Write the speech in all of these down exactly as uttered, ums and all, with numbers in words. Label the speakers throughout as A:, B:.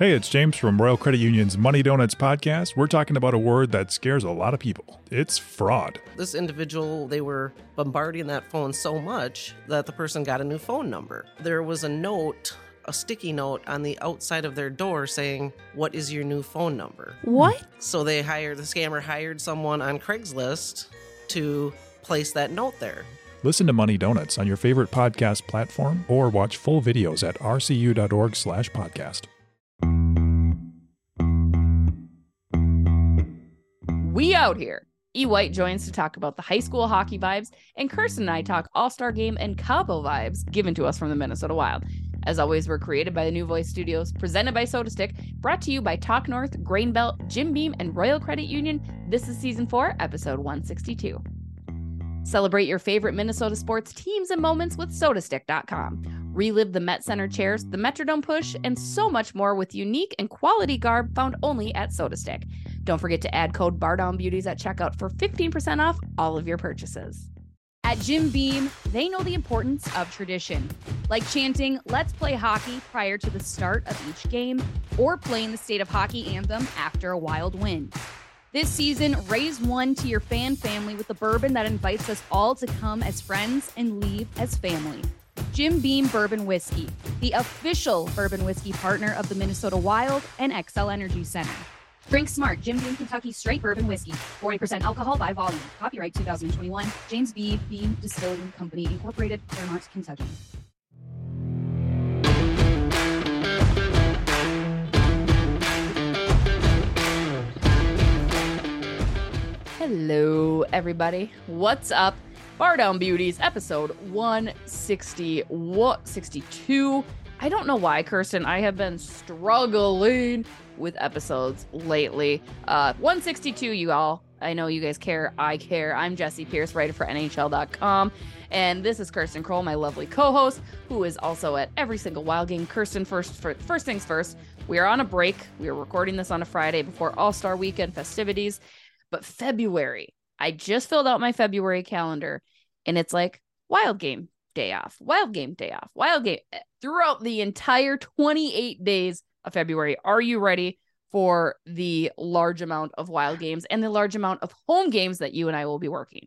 A: Hey, it's James from Royal Credit Union's Money Donuts podcast. We're talking about a word that scares a lot of people. It's fraud.
B: This individual, they were bombarding that phone so much that the person got a new phone number. There was a note, a sticky note on the outside of their door saying, "What is your new phone number?"
C: What?
B: So they hired, the scammer hired someone on Craigslist to place that note there.
A: Listen to Money Donuts on your favorite podcast platform or watch full videos at rcu.org slash podcast.
C: We out here. E. White joins to talk about the high school hockey vibes, and Kirsten and I talk All-Star Game and Cabo vibes given to us from the Minnesota Wild. As always, we're created by the New Voice Studios, presented by SodaStick, brought to you by Talk North, Grain Belt, Jim Beam, and Royal Credit Union. This is Season four, Episode one sixty-two. Celebrate your favorite Minnesota sports teams and moments with sodastick dot com. Relive the Met Center chairs, the Metrodome push, and so much more with unique and quality garb found only at SodaStick. Don't forget to add code BarDownBeauties at checkout for fifteen percent off all of your purchases. At Jim Beam, they know the importance of tradition, like chanting, "Let's play hockey" prior to the start of each game, or playing the state of hockey anthem after a Wild win. This season, raise one to your fan family with a bourbon that invites us all to come as friends and leave as family. Jim Beam Bourbon Whiskey, the official bourbon whiskey partner of the Minnesota Wild and Xcel Energy Center. Drink smart. Jim Beam Kentucky Straight Bourbon Whiskey. forty percent alcohol by volume. Copyright two thousand twenty-one. James B. Beam Distilling Company, Incorporated, Fairmont, Kentucky. Hello, everybody. What's up? Bar Down Beauties, episode one sixty, what, sixty-two. I don't know why, Kirsten. I have been struggling with episodes lately. Uh, one sixty-two, you all. I know you guys care. I care. I'm Jesse Pierce, writer for N H L dot com. And this is Kirsten Kroll, my lovely co-host, who is also at every single Wild game. Kirsten, first, first things first, we are on a break. We are recording this on a Friday before All-Star Weekend festivities. But February, I just filled out my February calendar, and it's like Wild game day off, Wild game day off, Wild game throughout the entire twenty-eight days of February. Are you ready for the large amount of Wild games and the large amount of home games that you and I will be working?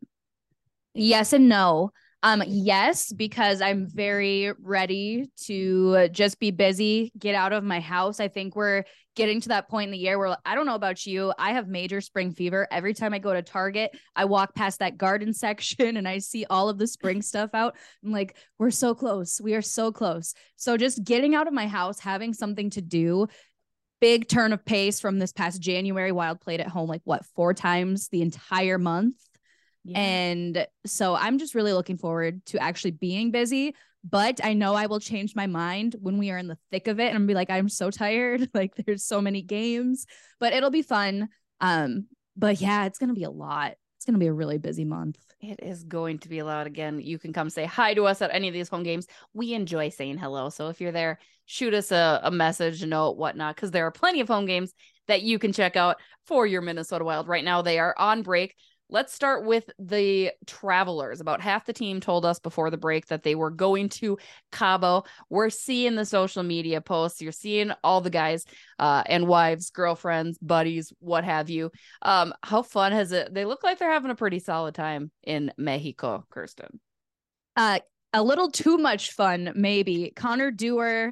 D: Yes and no. Um, yes, because I'm very ready to just be busy, get out of my house. I think we're getting to that point in the year where, I don't know about you, I have major spring fever. Every time I go to Target, I walk past that garden section and I see all of the spring stuff out. I'm like, we're so close. We are so close. So just getting out of my house, having something to do. Big turn of pace from this past January. Wild played at home like what, four times the entire month. Yeah. And so I'm just really looking forward to actually being busy, but I know I will change my mind when we are in the thick of it and be like, I'm so tired. Like there's so many games, but it'll be fun. Um, but yeah, it's going to be a lot. It's going to be a really busy month.
C: It is going to be a lot. Again, you can come say hi to us at any of these home games. We enjoy saying hello. So if you're there, shoot us a, a message, a note, whatnot, because there are plenty of home games that you can check out for your Minnesota Wild. Right now, they are on break. Let's start with the Travelers. About half the team told us before the break that they were going to Cabo. We're seeing the social media posts. You're seeing all the guys uh, and wives, girlfriends, buddies, what have you. Um, how fun has it? They look like they're having a pretty solid time in Mexico, Kirsten.
D: Uh, a little too much fun, maybe. Connor Dewar,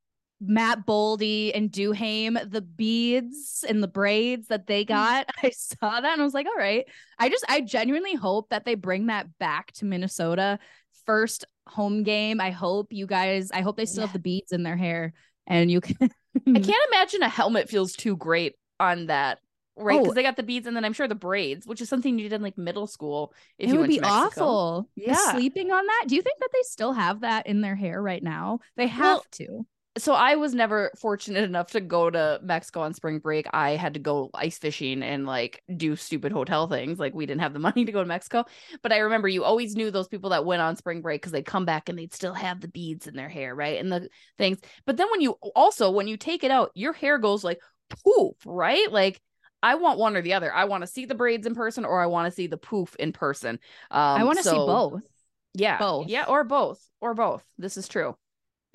D: Matt Boldy, and Duhaime, the beads and the braids that they got, I saw that and I was like, all right. I just, I genuinely hope that they bring that back to Minnesota. First home game. I hope you guys, I hope they still yeah. have the beads in their hair and you can.
C: I can't imagine a helmet feels too great on that, right? Because
D: Oh.
C: they got the beads and then I'm sure the braids, which is something you did in like middle school. If
D: It
C: you
D: would
C: went
D: be
C: to Mexico.
D: awful.
C: Yeah.
D: Sleeping on that. Do you think that they still have that in their hair right now? They have
C: Well,
D: to.
C: So I was never fortunate enough to go to Mexico on spring break. I had to go ice fishing and like do stupid hotel things. Like we didn't have the money to go to Mexico. But I remember you always knew those people that went on spring break because they'd come back and they'd still have the beads in their hair, right? And the things. But then when you also, when you take it out, your hair goes like poof, right? Like I want one or the other. I want to see the braids in person or I want to see the poof in person. Um,
D: I want to
C: so,
D: see both.
C: Yeah.
D: Both.
C: Yeah. Or both. Or both. This is true.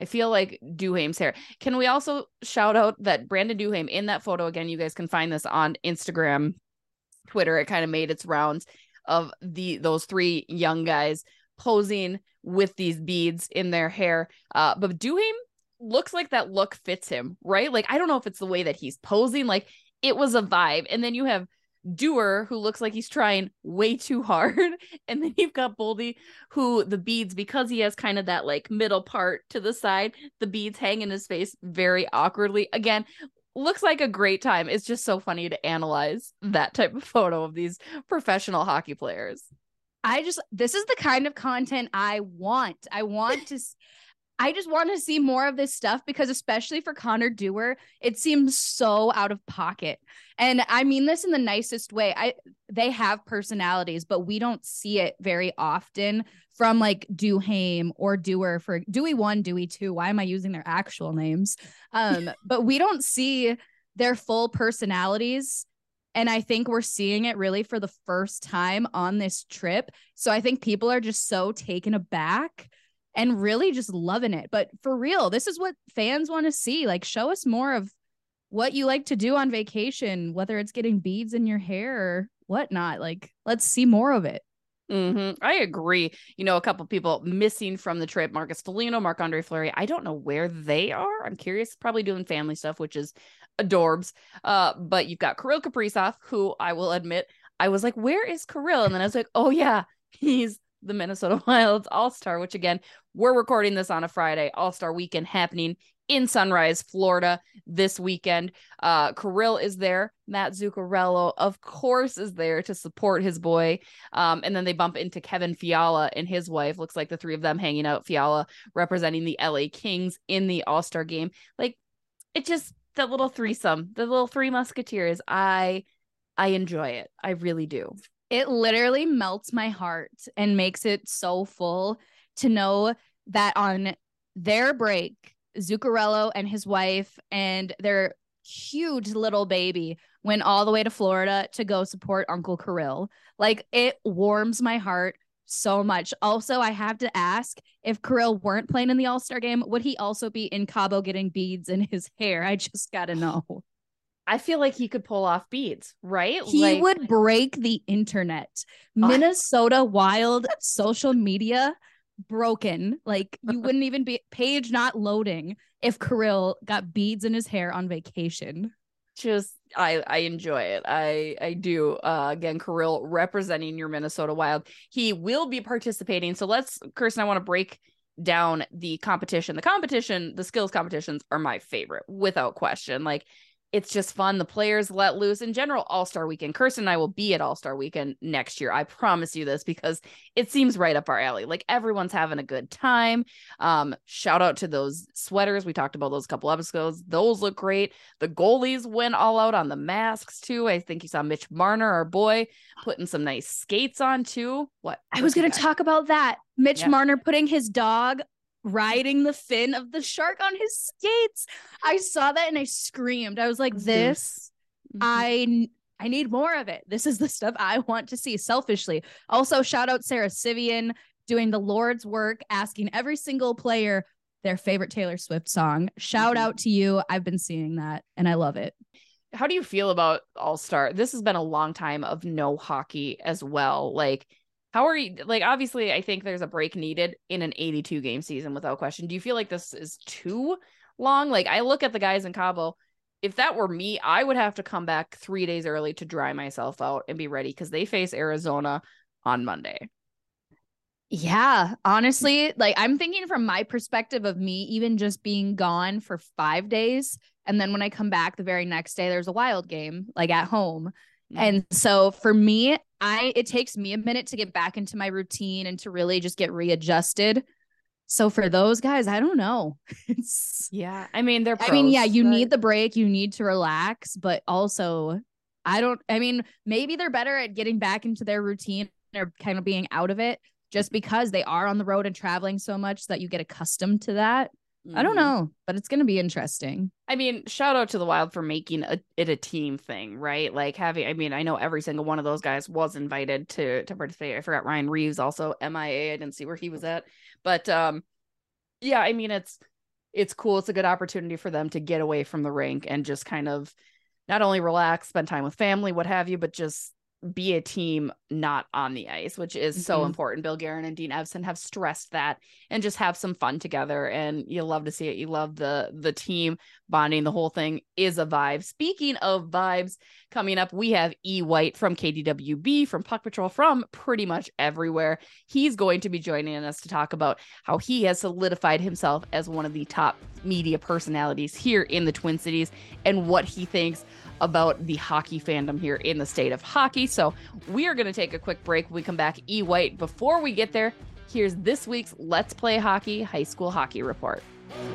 C: I feel like Duhame's hair. Can we also shout out that Brandon Duhame in that photo? Again, you guys can find this on Instagram, Twitter. It kind of made its rounds of the those three young guys posing with these beads in their hair. Uh, but Duhame looks like that look fits him, right? Like, I don't know if it's the way that he's posing. Like, it was a vibe. And then you have Dewar, who looks like he's trying way too hard. And then you've got Boldy, who the beads, because he has kind of that like middle part to the side, the beads hang in his face very awkwardly. Again, looks like a great time. It's just so funny to analyze that type of photo of these professional hockey players.
D: I just, this is the kind of content I want. I want to, I just want to see more of this stuff because especially for Connor Dewar, it seems so out of pocket. And I mean this in the nicest way. I they have personalities, but we don't see it very often from like Duhame or Dewar for Dewey one, Dewey two. Why am I using their actual names? Um, but we don't see their full personalities. And I think we're seeing it really for the first time on this trip. So I think people are just so taken aback and really just loving it. But for real, this is what fans want to see. Like, show us more of what you like to do on vacation, whether it's getting beads in your hair or whatnot. Like, let's see more of it.
C: Mm-hmm. I agree. You know, a couple people missing from the trip, Marcus Foligno, Marc-Andre Fleury. I don't know where they are. I'm curious, probably doing family stuff, which is adorbs. Uh, but you've got Kirill Kaprizov, who I will admit, I was like, where is Kirill? And then I was like, oh yeah, he's the Minnesota Wild's All-Star, which again, we're recording this on a Friday. All-Star weekend happening in Sunrise, Florida this weekend. Uh, Kirill is there. Matt Zuccarello, of course, is there to support his boy. Um, and then they bump into Kevin Fiala and his wife. Looks like the three of them hanging out. Fiala representing the L A Kings in the All-Star game. Like, it just, that little threesome, the little three musketeers. I, I enjoy it. I really do.
D: It literally melts my heart and makes it so full to know that on their break, Zuccarello and his wife and their huge little baby went all the way to Florida to go support Uncle Kirill. Like, it warms my heart so much. Also, I have to ask, if Kirill weren't playing in the All-Star game, would he also be in Cabo getting beads in his hair? I just gotta know.
C: I feel like he could pull off beads, right?
D: He
C: like,
D: would break the internet. Minnesota Wild social media broken. Like, you wouldn't even be page not loading if Kirill got beads in his hair on vacation.
C: Just I I enjoy it. I I do. Uh, again, Kirill representing your Minnesota Wild. He will be participating. So let's, Kirsten, I want to break down the competition. The competition, the skills competitions are my favorite, without question. Like, it's just fun. The players let loose. In general, All-Star Weekend. Kirsten and I will be at All-Star Weekend next year. I promise you this because it seems right up our alley. Like, everyone's having a good time. Um, shout out to those sweaters. We talked about those a couple episodes. Those look great. The goalies went all out on the masks too. I think you saw Mitch Marner, our boy, putting some nice skates on too. What?
D: I was going to talk about that. Mitch
C: Yeah.
D: Marner putting his dog riding the fin of the shark on his skates. I saw that and I screamed. I was like, this,
C: Mhm.
D: I I need more of it. This is the stuff I want to see selfishly. Also, shout out Sarah Sivian doing the Lord's work, asking every single player their favorite Taylor Swift song. Shout
C: Mhm.
D: out to you. I've been seeing that and I love it.
C: How do you feel about All-Star? This has been a long time of no hockey as well. Like, how are you, like, obviously I think there's a break needed in an eighty-two game season without question. Do you feel like this is too long? Like, I look at the guys in Cabo. If that were me, I would have to come back three days early to dry myself out and be ready because they face Arizona on Monday.
D: Yeah, honestly, like, I'm thinking from my perspective of me even just being gone for five days. And then when I come back the very next day, there's a Wild game, like, at home.
C: Mhm.
D: And so for me, I it takes me a minute to get back into my routine and to really just get readjusted. So for those guys, I don't know. It's
C: Yeah. I mean, they're pros,
D: I mean, yeah, you
C: right?
D: need the break, you need to relax, but also I don't I mean, maybe they're better at getting back into their routine or kind of being out of it just because they are on the road and traveling so much that you get accustomed to that. I don't
C: Mhm.
D: know, but it's going to be interesting.
C: I mean, shout out to the Wild for making a, it a team thing, right? Like, having, I mean, I know every single one of those guys was invited to to participate. I forgot Ryan Reeves also M I A. I didn't see where he was at, but um, yeah, I mean, it's it's cool. It's a good opportunity for them to get away from the rink and just kind of not only relax, spend time with family, what have you, but just be a team not on the ice, which is mm-hmm. so important. Bill Guerin and Dean Evson have stressed that, and just have some fun together. And you love to see it. You love the the team bonding. The whole thing is a vibe. Speaking of vibes, coming up, we have E. White from K D W B, from Puck Patrol, from pretty much everywhere. He's going to be joining us to talk about how he has solidified himself as one of the top media personalities here in the Twin Cities, and what he thinks about the hockey fandom here in the state of hockey. So we are going to take a quick break. When we come back, E. White. Before we get there, here's this week's Let's Play Hockey High School Hockey Report.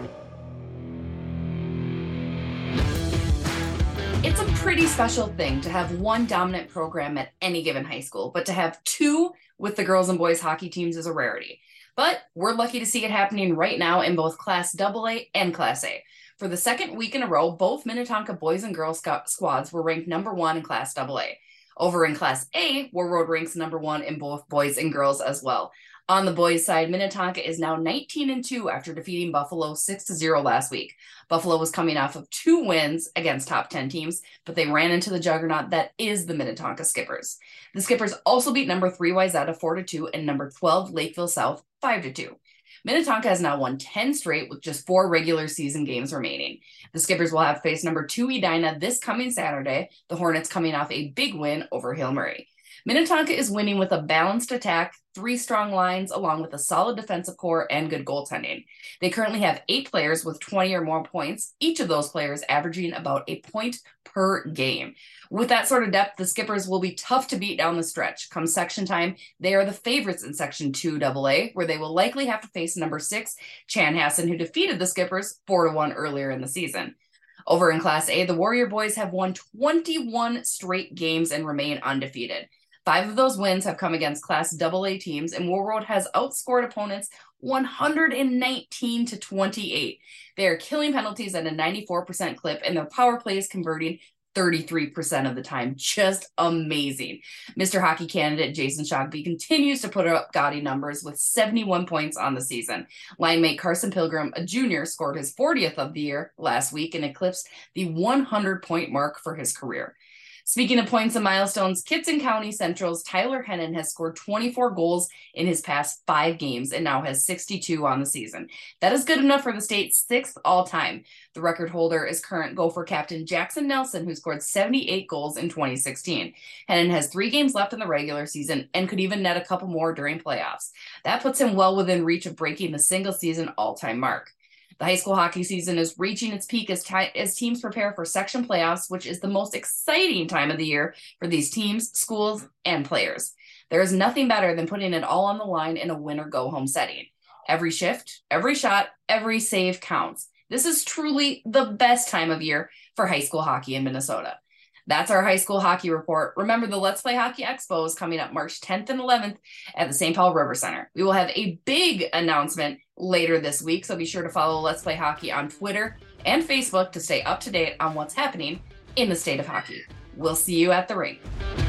C: It's a pretty special thing to have one dominant program at any given high school, but to have two with the girls and boys hockey teams is a rarity. But we're lucky to see it happening right now in both Class double A and Class A. For the second week in a row, both Minnetonka boys and girls squads were ranked number one in Class double A. Over in Class A, Warroad ranks number one in both boys and girls as well. On the boys' side, Minnetonka is now nineteen and two after defeating Buffalo six to zero last week. Buffalo was coming off of two wins against top ten teams, but they ran into the juggernaut that is the Minnetonka Skippers. The Skippers also beat number three Wayzata four to two and number twelve Lakeville South five to two. Minnetonka has now won ten straight with just four regular season games remaining. The Skippers will have faced number two Edina this coming Saturday, the Hornets coming off a big win over Hail Murray. Minnetonka is winning with a balanced attack, three strong lines, along with a solid defensive core and good goaltending. They currently have eight players with twenty or more points, each of those players averaging about a point per game. With that sort of depth, the Skippers will be tough to beat down the stretch. Come section time, they are the favorites in Section two double A, where they will likely have to face number six Chanhassen, who defeated the Skippers four to one earlier in the season. Over in Class A, the Warrior boys have won twenty-one straight games and remain undefeated. Five of those wins have come against Class double A teams, and Warroad has outscored opponents one hundred nineteen to twenty-eight. They are killing penalties at a ninety-four percent clip, and their power play is converting thirty-three percent of the time. Just amazing. Mister Hockey candidate Jason Shogby continues to put up gaudy numbers with seventy-one points on the season. Line mate Carson Pilgrim, a junior, scored his fortieth of the year last week and eclipsed the one hundred point mark for his career. Speaking of points and milestones, Kitson County Central's Tyler Hennon has scored twenty-four goals in his past five games and now has sixty-two on the season. That is good enough for the state's sixth all-time. The record holder is current Gopher captain Jackson Nelson, who scored seventy-eight goals in twenty sixteen. Hennon has three games left in the regular season and could even net a couple more during playoffs. That puts him well within reach of breaking the single-season all-time mark. The high school hockey season is reaching its peak as, ti- as teams prepare for section playoffs, which is the most exciting time of the year for these teams, schools, and players. There is nothing better than putting it all on the line in a win-or-go-home setting. Every shift, every shot, every save counts. This is truly the best time of year for high school hockey in Minnesota. That's our high school hockey report. Remember, the Let's Play Hockey Expo is coming up March tenth and eleventh at the Saint Paul River Center. We will have a big announcement later this week, so be sure to follow Let's Play Hockey on Twitter and Facebook to stay up to date on what's happening in the state of hockey. We'll see you at the rink.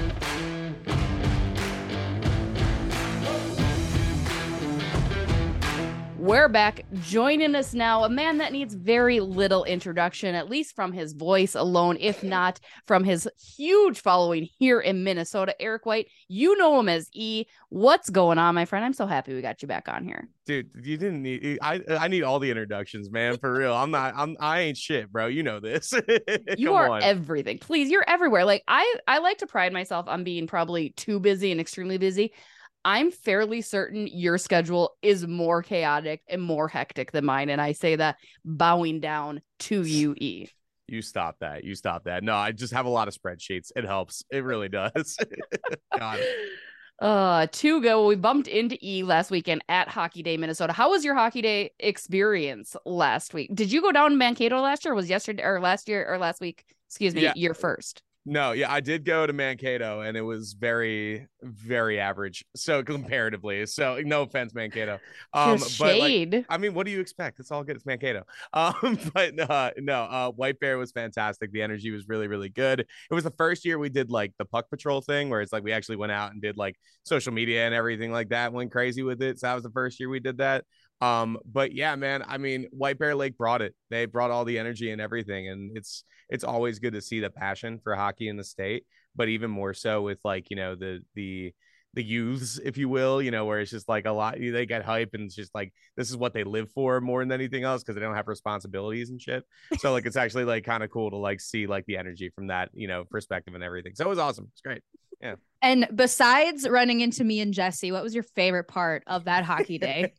C: We're back. Joining us now, a man that needs very little introduction, at least from his voice alone, if not from his huge following here in Minnesota. Eric White, you know him as E. What's going on, my friend? I'm so happy we got you back on here.
E: Dude, you didn't need I I need all the introductions, man, for real. I'm not I'm I ain't shit, bro. You know this.
C: You are on. Everything. Please, you're everywhere. Like I I like to pride myself on being probably too busy and extremely busy. I'm fairly certain your schedule is more chaotic and more hectic than mine. And I say that bowing down to you, E.
E: You stop that. You stop that. No, I just have a lot of spreadsheets. It helps. It really does. God.
C: Uh, to go, we bumped into E last weekend at Hockey Day, Minnesota. How was your Hockey Day experience last week? Did you go down to Mankato last year? Or was yesterday or last year or last week? Excuse me, yeah. Your first.
E: No, yeah, I did go to Mankato, and it was very, very average. So comparatively, so no offense, Mankato. Um, but like, I mean, what do you expect? It's all good. It's Mankato. Um, but uh, no, uh, White Bear was fantastic. The energy was really, really good. It was the first year we did like the Puck Patrol thing, where it's like we actually went out and did like social media and everything like that. Went crazy with it. So that was the first year we did that. Um, but yeah, man, I mean, White Bear Lake brought it. They brought all the energy and everything. And it's it's always good to see the passion for hockey in the state, but even more so with like, you know, the the the youths, if you will, you know, where it's just like a lot, they get hype and it's just like this is what they live for more than anything else because they don't have responsibilities and shit. So like it's actually like kind of cool to like see like the energy from that, you know, perspective and everything. So it was awesome. It's great. Yeah.
D: And besides running into me and Jesse, what was your favorite part of that hockey day?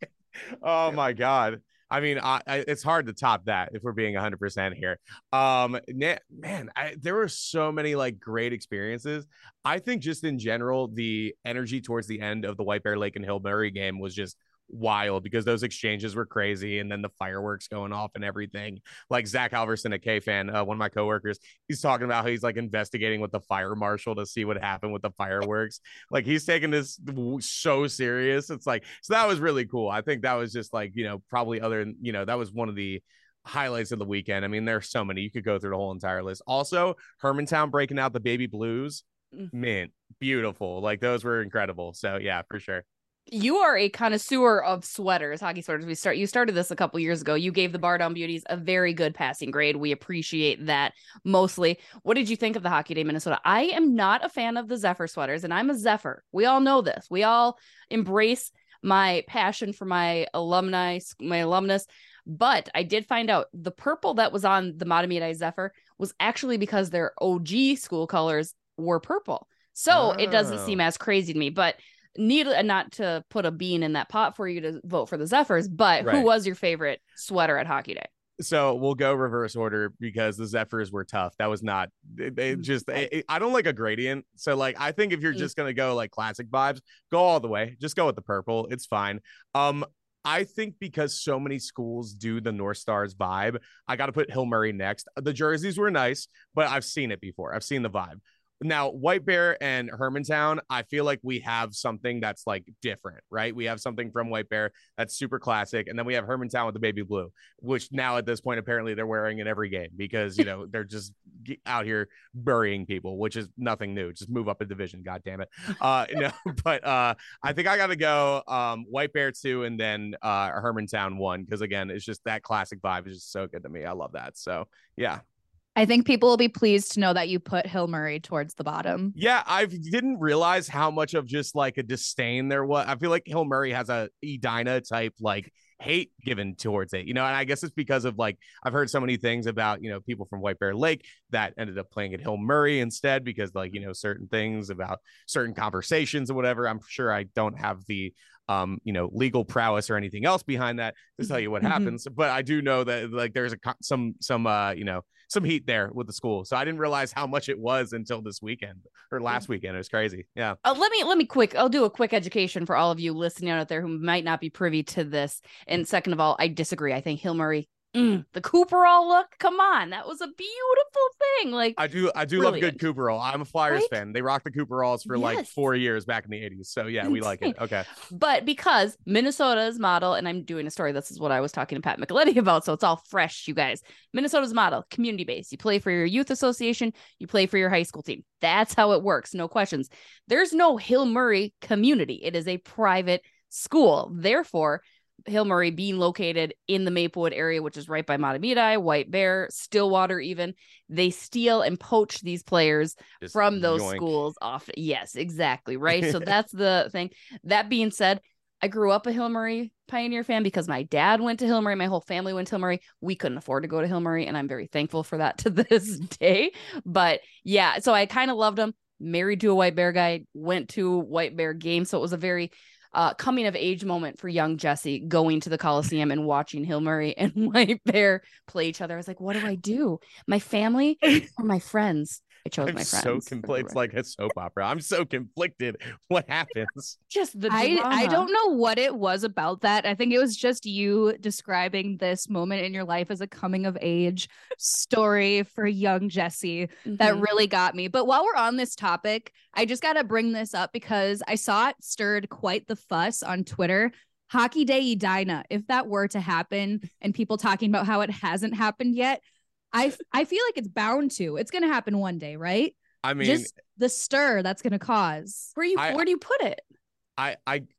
E: Oh my God. I mean, I, I, it's hard to top that if we're being one hundred percent here. Um, man, I, there were so many like great experiences. I think just in general, the energy towards the end of the White Bear Lake and Hill Murray game was just wild because those exchanges were crazy and then the fireworks going off and everything. Like Zach Halverson, a K fan, uh, one of my coworkers, he's talking about how he's like investigating with the fire marshal to see what happened with the fireworks. Like he's taking this so serious. It's like, so that was really cool. I think that was just like, you know, probably other than, you know, that was one of the highlights of the weekend. I mean, there's so many, you could go through the whole entire list. Also, Hermantown breaking out the Baby Blues, man, beautiful. Like those were incredible. So yeah, for sure.
C: You are a connoisseur of sweaters, hockey sweaters. We start. You started this a couple years ago. You gave the Bar Down Beauties a very good passing grade. We appreciate that mostly. What did you think of the Hockey Day Minnesota? I am not a fan of the Zephyr sweaters, and I'm a Zephyr. We all know this. We all embrace my passion for my alumni, my alumnus. But I did find out the purple that was on the Matamidi Zephyr was actually because their O G school colors were purple. So oh. It doesn't seem as crazy to me, but need not to put a bean in that pot for you to vote for the Zephyrs, but right. Who was your favorite sweater at Hockey Day?
E: So we'll go reverse order because the Zephyrs were tough. That was not, they, they just, they, I don't like a gradient. So like, I think if you're just going to go like classic vibes, go all the way, just go with the purple. It's fine. Um, I think because so many schools do the North Stars vibe, I got to put Hill Murray next. The jerseys were nice, but I've seen it before. I've seen the vibe. Now, White Bear and Hermantown, I feel like we have something that's like different, right? We have something from White Bear that's super classic. And then we have Hermantown with the baby blue, which now at this point, apparently they're wearing in every game because, you know, they're just out here burying people, which is nothing new. Just move up a division. God damn it. Uh, no, but uh, I think I got to go um, White Bear two and then uh, Hermantown one. Because again, it's just that classic vibe is just so good to me. I love that. So, yeah.
D: I think people will be pleased to know that you put Hill Murray towards the bottom.
E: Yeah, I didn't realize how much of just like a disdain there was. I feel like Hill Murray has a Edina type like hate given towards it, you know, and I guess it's because of like I've heard so many things about, you know, people from White Bear Lake that ended up playing at Hill Murray instead because like, you know, certain things about certain conversations or whatever. I'm sure I don't have the um, you know, legal prowess or anything else behind that to tell you what mm-hmm. happens. But I do know that like there's a some some uh, you know, some heat there with the school. So I didn't realize how much it was until this weekend or last weekend. It was crazy. Yeah.
C: Uh, let me, let me quick, I'll do a quick education for all of you listening out there who might not be privy to this. And second of all, I disagree. I think Hill Murray, mm, the Cooperall look, come on. That was a beautiful thing. Like
E: I do, I do brilliant. love good Cooperall. I'm a Flyers right? fan. They rocked the Cooperalls for yes. like four years back in the eighties. So yeah, we like it. Okay.
C: But because Minnesota's model, and I'm doing a story, this is what I was talking to Pat Micheletti about. So it's all fresh, you guys. Minnesota's model, community based. You play for your youth association, you play for your high school team. That's how it works. No questions. There's no Hill Murray community. It is a private school. Therefore, Hill Murray being located in the Maplewood area, which is right by Matamidi, White Bear, Stillwater even, they steal and poach these players Just from those yoink. schools off. Yes, exactly. Right. So that's the thing. That being said, I grew up a Hill Murray Pioneer fan because my dad went to Hill Murray. My whole family went to Hill Murray. We couldn't afford to go to Hill Murray, and I'm very thankful for that to this day. But yeah, so I kind of loved them. Married to a White Bear guy, went to White Bear game. So it was a very uh, coming of age moment for young Jesse going to the Coliseum and watching Hill Murray and White Bear play each other. I was like, what do I do? My family or my friends? I chose
E: I'm
C: my friends.
E: So compl- it's like a soap opera. I'm so conflicted. What happens?
C: Just the
D: I, I don't know what it was about that. I think it was just you describing this moment in your life as a coming of age story for young Jesse mm-hmm. that really got me. But while we're on this topic, I just got to bring this up because I saw it stirred quite the fuss on Twitter. Hockey Day Edina, if that were to happen and people talking about how it hasn't happened yet, I I feel like it's bound to. It's going to happen one day, right?
E: I mean,
D: just the stir that's going to cause.
C: Where you
E: I,
C: where do you put it?
E: I I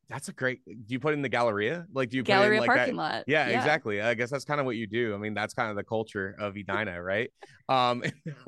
E: That's a great. Do you put it in the Galleria? Like, do you
C: Galleria
E: put it in, like,
C: parking
E: that?
C: lot?
E: Yeah,
C: Yeah.
E: exactly. I guess that's kind of what you do. I mean, that's kind of the culture of Edina, right? Um,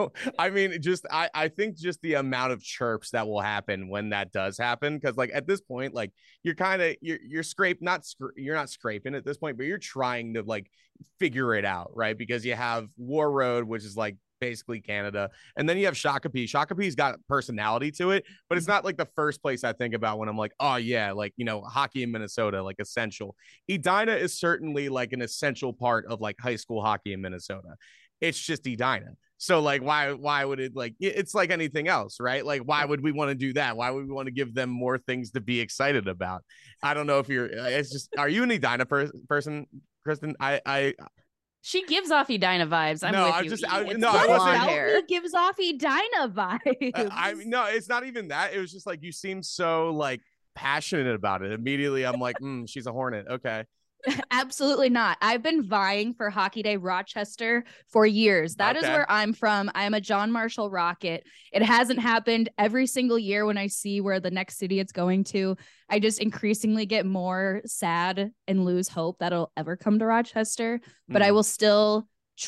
E: I mean, just I I think just the amount of chirps that will happen when that does happen, because like at this point, like you're kind of you're you're scrape not scra- you're not scraping at this point, but you're trying to like figure it out, right? Because you have War Road, which is like basically Canada, and then you have Shakopee. Shakopee's got personality to it, but it's not like the first place I think about when I'm like, oh yeah, like, you know, hockey in Minnesota, like essential. Edina is certainly like an essential part of like high school hockey in Minnesota. It's just Edina. So like, why why would it, like, it's like anything else, right? Like, why would we want to do that? Why would we want to give them more things to be excited about? I don't know if you're, it's just, are you an Edina per- person, Kristen? I I
C: She gives off Edina vibes. I'm
E: no,
C: with
E: I
C: you.
E: just,
C: E.
E: I,
C: It's
E: no,
C: the
E: I
D: What
E: wasn't.
C: blonde
D: about
C: hair.
D: me gives off Edina vibes?
E: Uh, I mean, no, it's not even that. It was just like you seem so like passionate about it. Immediately, I'm like, mm, she's a Hornet. Okay.
D: Absolutely not. I've been vying for Hockey Day Rochester for years. That is
E: Okay.
D: where I'm from. I am a John Marshall Rocket. It hasn't happened every single year. When I see where the next city it's going to, I just increasingly get more sad and lose hope that it'll ever come to Rochester. But I
E: Mm.
D: will still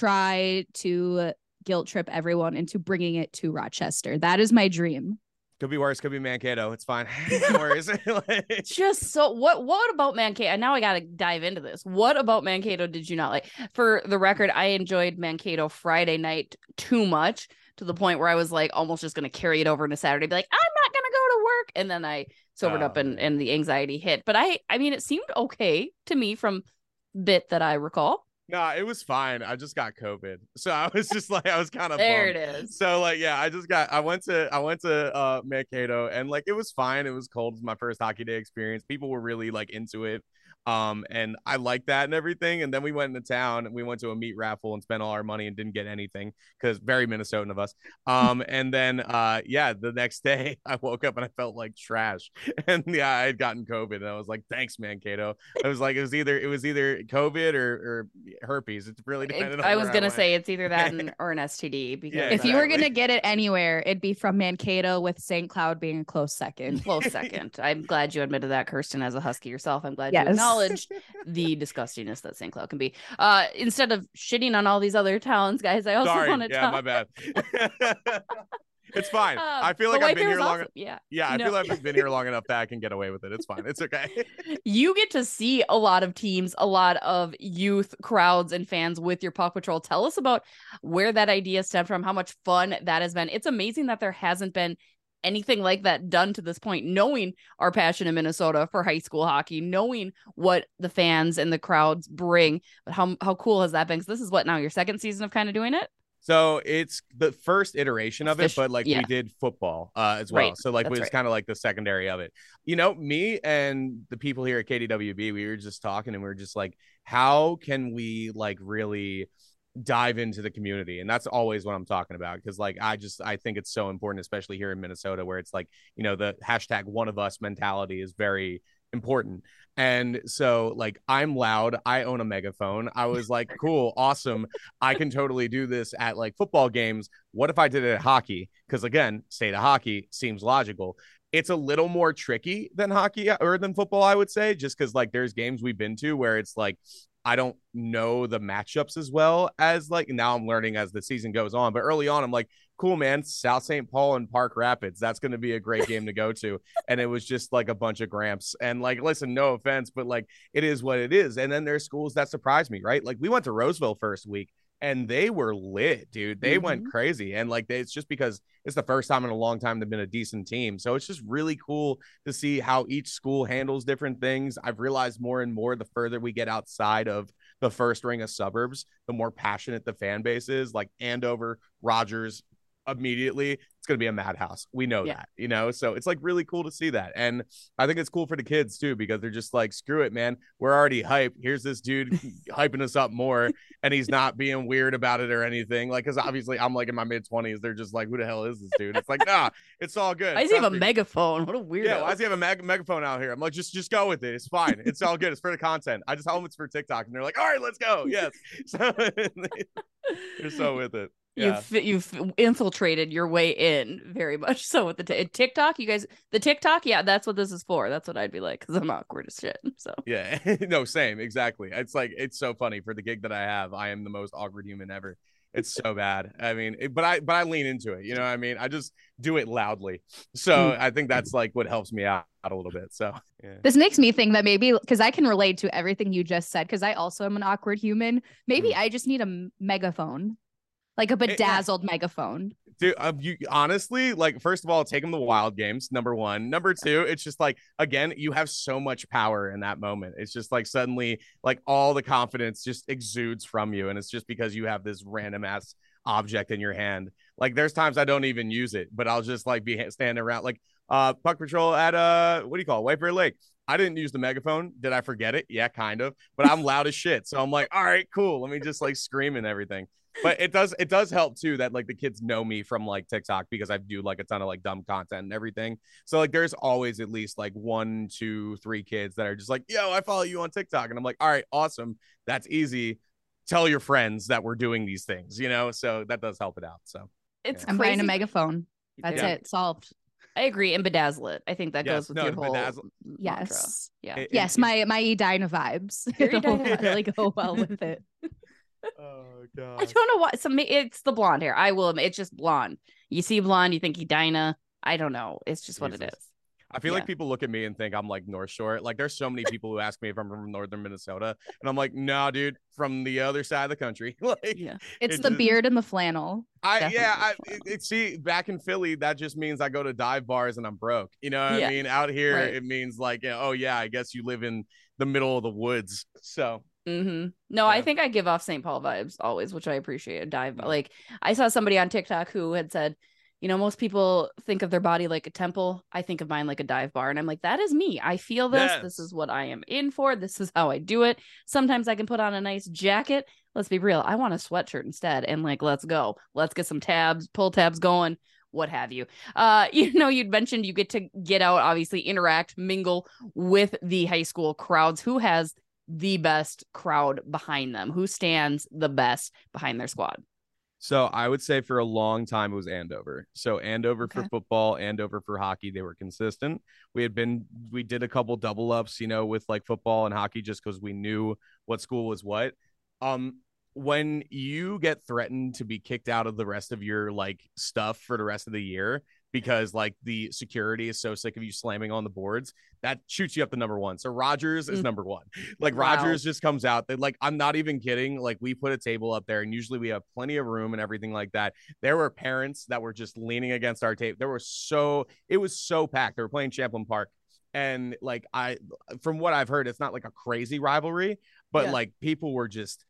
D: try to guilt trip everyone into bringing it to Rochester. That is my dream.
E: Could be worse. Could be Mankato. It's fine. No worries. Like,
C: Just so what what about Mankato? And now I gotta dive into this. What about Mankato did you not like? For the record, I enjoyed Mankato Friday night too much, to the point where I was like almost just gonna carry it over into Saturday, be like, I'm not gonna go to work. And then I sobered
E: Oh,
C: up and,
E: man.
C: and the anxiety hit. But I I mean it seemed okay to me from bit that I recall.
E: no, it was fine. I just got COVID, so I was just like, I was kind of
C: There
E: bummed.
C: it is.
E: So like, yeah, I just got. I went to I went to uh Mankato, and like it was fine. It was cold. It was my first hockey day experience. People were really like into it. Um, and I liked that and everything. And then we went into town and we went to a meat raffle and spent all our money and didn't get anything, because very Minnesotan of us. Um, and then uh, yeah, the next day I woke up and I felt like trash. And yeah, I had gotten COVID, and I was like, thanks, Mankato. I was like, it was either it was either COVID or, or herpes. It's really dependent
C: It,
E: on
C: I was
E: where
C: gonna
E: went.
C: say it's either that and, or an S T D, because
E: Yeah,
D: If you were
E: exactly.
D: going to get it anywhere, it'd be from Mankato, with Saint Cloud being a close second.
C: close second. I'm glad you admitted that, Kirsten, as a Husky yourself. I'm glad
D: Yes.
C: you acknowledged the disgustingness that Saint Cloud can be. Uh, instead of shitting on all these other towns, guys, I also
E: Sorry,
C: want to
E: yeah,
C: talk.
E: my bad. It's fine.
C: Um,
E: I feel
C: but
E: like I've
C: White
E: been
C: Bear
E: here
C: is
E: long.
C: awesome. Yeah.
E: Yeah, I
C: No.
E: feel like I've been here long enough that I can get away with it. It's fine. It's okay.
C: You get to see a lot of teams, a lot of youth crowds and fans with your Puck Patrol. Tell us about where that idea stemmed from, how much fun that has been. It's amazing that there hasn't been anything like that done to this point, knowing our passion in Minnesota for high school hockey, knowing what the fans and the crowds bring. But how how cool has that been? Because this is what, now your second season of kind of doing it?
E: So it's the first iteration of it,
C: Fish-
E: but like
C: yeah.
E: we did football uh, as well.
C: Right,
E: So like it
C: that's
E: was
C: right.
E: kind of like the secondary of it. You know, me and the people here at K D W B, we were just talking and we were just like, how can we like really dive into the community? And that's always what I'm talking about, because like I just I think it's so important, especially here in Minnesota, where it's like, you know, the hashtag one of us mentality is very important. And so like I'm loud, I own a megaphone. I was like, cool, awesome, I can totally do this at like football games. What if I did it at hockey? Because again, state of hockey seems logical. It's a little more tricky than hockey or than football, I would say, just because like there's games we've been to where it's like I don't know the matchups as well as like now I'm learning as the season goes on. But early on, I'm like, cool, man, South Saint Paul and Park Rapids. That's going to be a great game to go to. And it was just like a bunch of gramps. And like, listen, no offense, but like it is what it is. And then there's schools that surprised me, right? Like we went to Roseville first week and they were lit, dude. They
C: Mm-hmm.
E: went crazy. And like, they, it's just because it's the first time in a long time they've been a decent team. So it's just really cool to see how each school handles different things. I've realized more and more the further we get outside of the first ring of suburbs, the more passionate the fan base is. Like Andover, Rogers, immediately it's going to be a madhouse. We know
C: Yeah.
E: that, you know, so it's like really cool to see that. And I think it's cool for the kids too, because they're just like, screw it, man, we're already hype. Here's this dude hyping us up more, and he's not being weird about it or anything. Like, because obviously I'm like in my mid twenties, they're just like, who the hell is this dude? It's like, nah, it's all good.
C: Why does he have a
E: Trust me.
C: megaphone? What a weirdo.
E: Yeah, why does he have a meg- megaphone out here? I'm like, just just go with it. It's fine. It's all good. It's for the content. I just tell them it's for TikTok, and they're like, all right, let's go. Yes. So they're so with it. Yeah.
C: You've you've infiltrated your way in very much so with the t- TikTok. You guys, the TikTok, yeah, that's what this is for. That's what I'd be like because I'm awkward as shit. So
E: yeah, no, same, exactly. It's like it's so funny for the gig that I have. I am the most awkward human ever. It's so bad. I mean, it, but I but I lean into it. You know what I mean? I just do it loudly. So mm. I think that's like what helps me out, out a little bit. So yeah.
D: This makes me think that maybe because I can relate to everything you just said because I also am an awkward human. Maybe mm. I just need a megaphone. Like a bedazzled yeah. megaphone.
E: Dude, um, you honestly, like, first of all, take them to Wild Games, number one. Number two, it's just like, again, you have so much power in that moment. It's just like suddenly, like, all the confidence just exudes from you. And it's just because you have this random ass object in your hand. Like, there's times I don't even use it, but I'll just like be standing around, like, uh, Puck Patrol at, uh, what do you call it? White Bear Lake. I didn't use the megaphone. Did I forget it? Yeah, kind of. But I'm loud as shit. So I'm like, all right, cool. Let me just like scream and everything. But it does it does help too that like the kids know me from like TikTok because I do like a ton of like dumb content and everything. So like there's always at least like one, two, three kids that are just like, yo, I follow you on TikTok. And I'm like, all right, awesome. That's easy. Tell your friends that we're doing these things, you know? So that does help it out. So
C: it's
D: yeah. I'm buying a megaphone. That's yeah. it. Solved.
C: I agree. And bedazzle it. I think that yes, goes with
E: no,
C: your whole
E: bedazzle.
D: Yes.
C: Mantra. Yeah.
D: It, yes, it, my my Edina vibes. It'll really go well with it.
E: Oh god.
C: I don't know why. So it's the blonde hair. I will admit it's just blonde. You see blonde, you think Edina. I don't know. It's just Jesus. What it is.
E: I feel yeah. like people look at me and think I'm like North Shore. Like there's so many people who ask me if I'm from northern Minnesota, and I'm like, no, nah, dude, from the other side of the country. Like,
D: yeah, it's it the just, beard and the flannel.
E: I Definitely yeah, I it, it, see back in Philly, that just means I go to dive bars and I'm broke. You know what yeah. I mean? Out here, right. it means like, you know, oh yeah, I guess you live in the middle of the woods. So.
C: Mm-hmm. No, yeah. I think I give off Saint Paul vibes always, which I appreciate. Dive yeah. like I saw somebody on TikTok who had said, you know, most people think of their body like a temple. I think of mine like a dive bar. And I'm like, that is me. I feel this. Yes. This is what I am in for. This is how I do it. Sometimes I can put on a nice jacket. Let's be real. I want a sweatshirt instead. And like, let's go. Let's get some tabs, pull tabs going, what have you. Uh, you know, you'd mentioned you get to get out, obviously interact, mingle with the high school crowds. Who has the best crowd behind them? Who stands the best behind their squad?
E: So I would say for a long time it was Andover. So Andover okay. for football, Andover for hockey. They were consistent. We had been, we did a couple double ups, you know, with like football and hockey just because we knew what school was what. Um, when you get threatened to be kicked out of the rest of your like stuff for the rest of the year because like the security is so sick of you slamming on the boards, that shoots you up to number one. So Rogers is mm. number one. Like wow. Rogers just comes out. That like, I'm not even kidding. Like we put a table up there and usually we have plenty of room and everything like that. There were parents that were just leaning against our table. There were so, it was so packed. They were playing Champlain Park. And like, I, from what I've heard, it's not like a crazy rivalry, but yeah. like people were just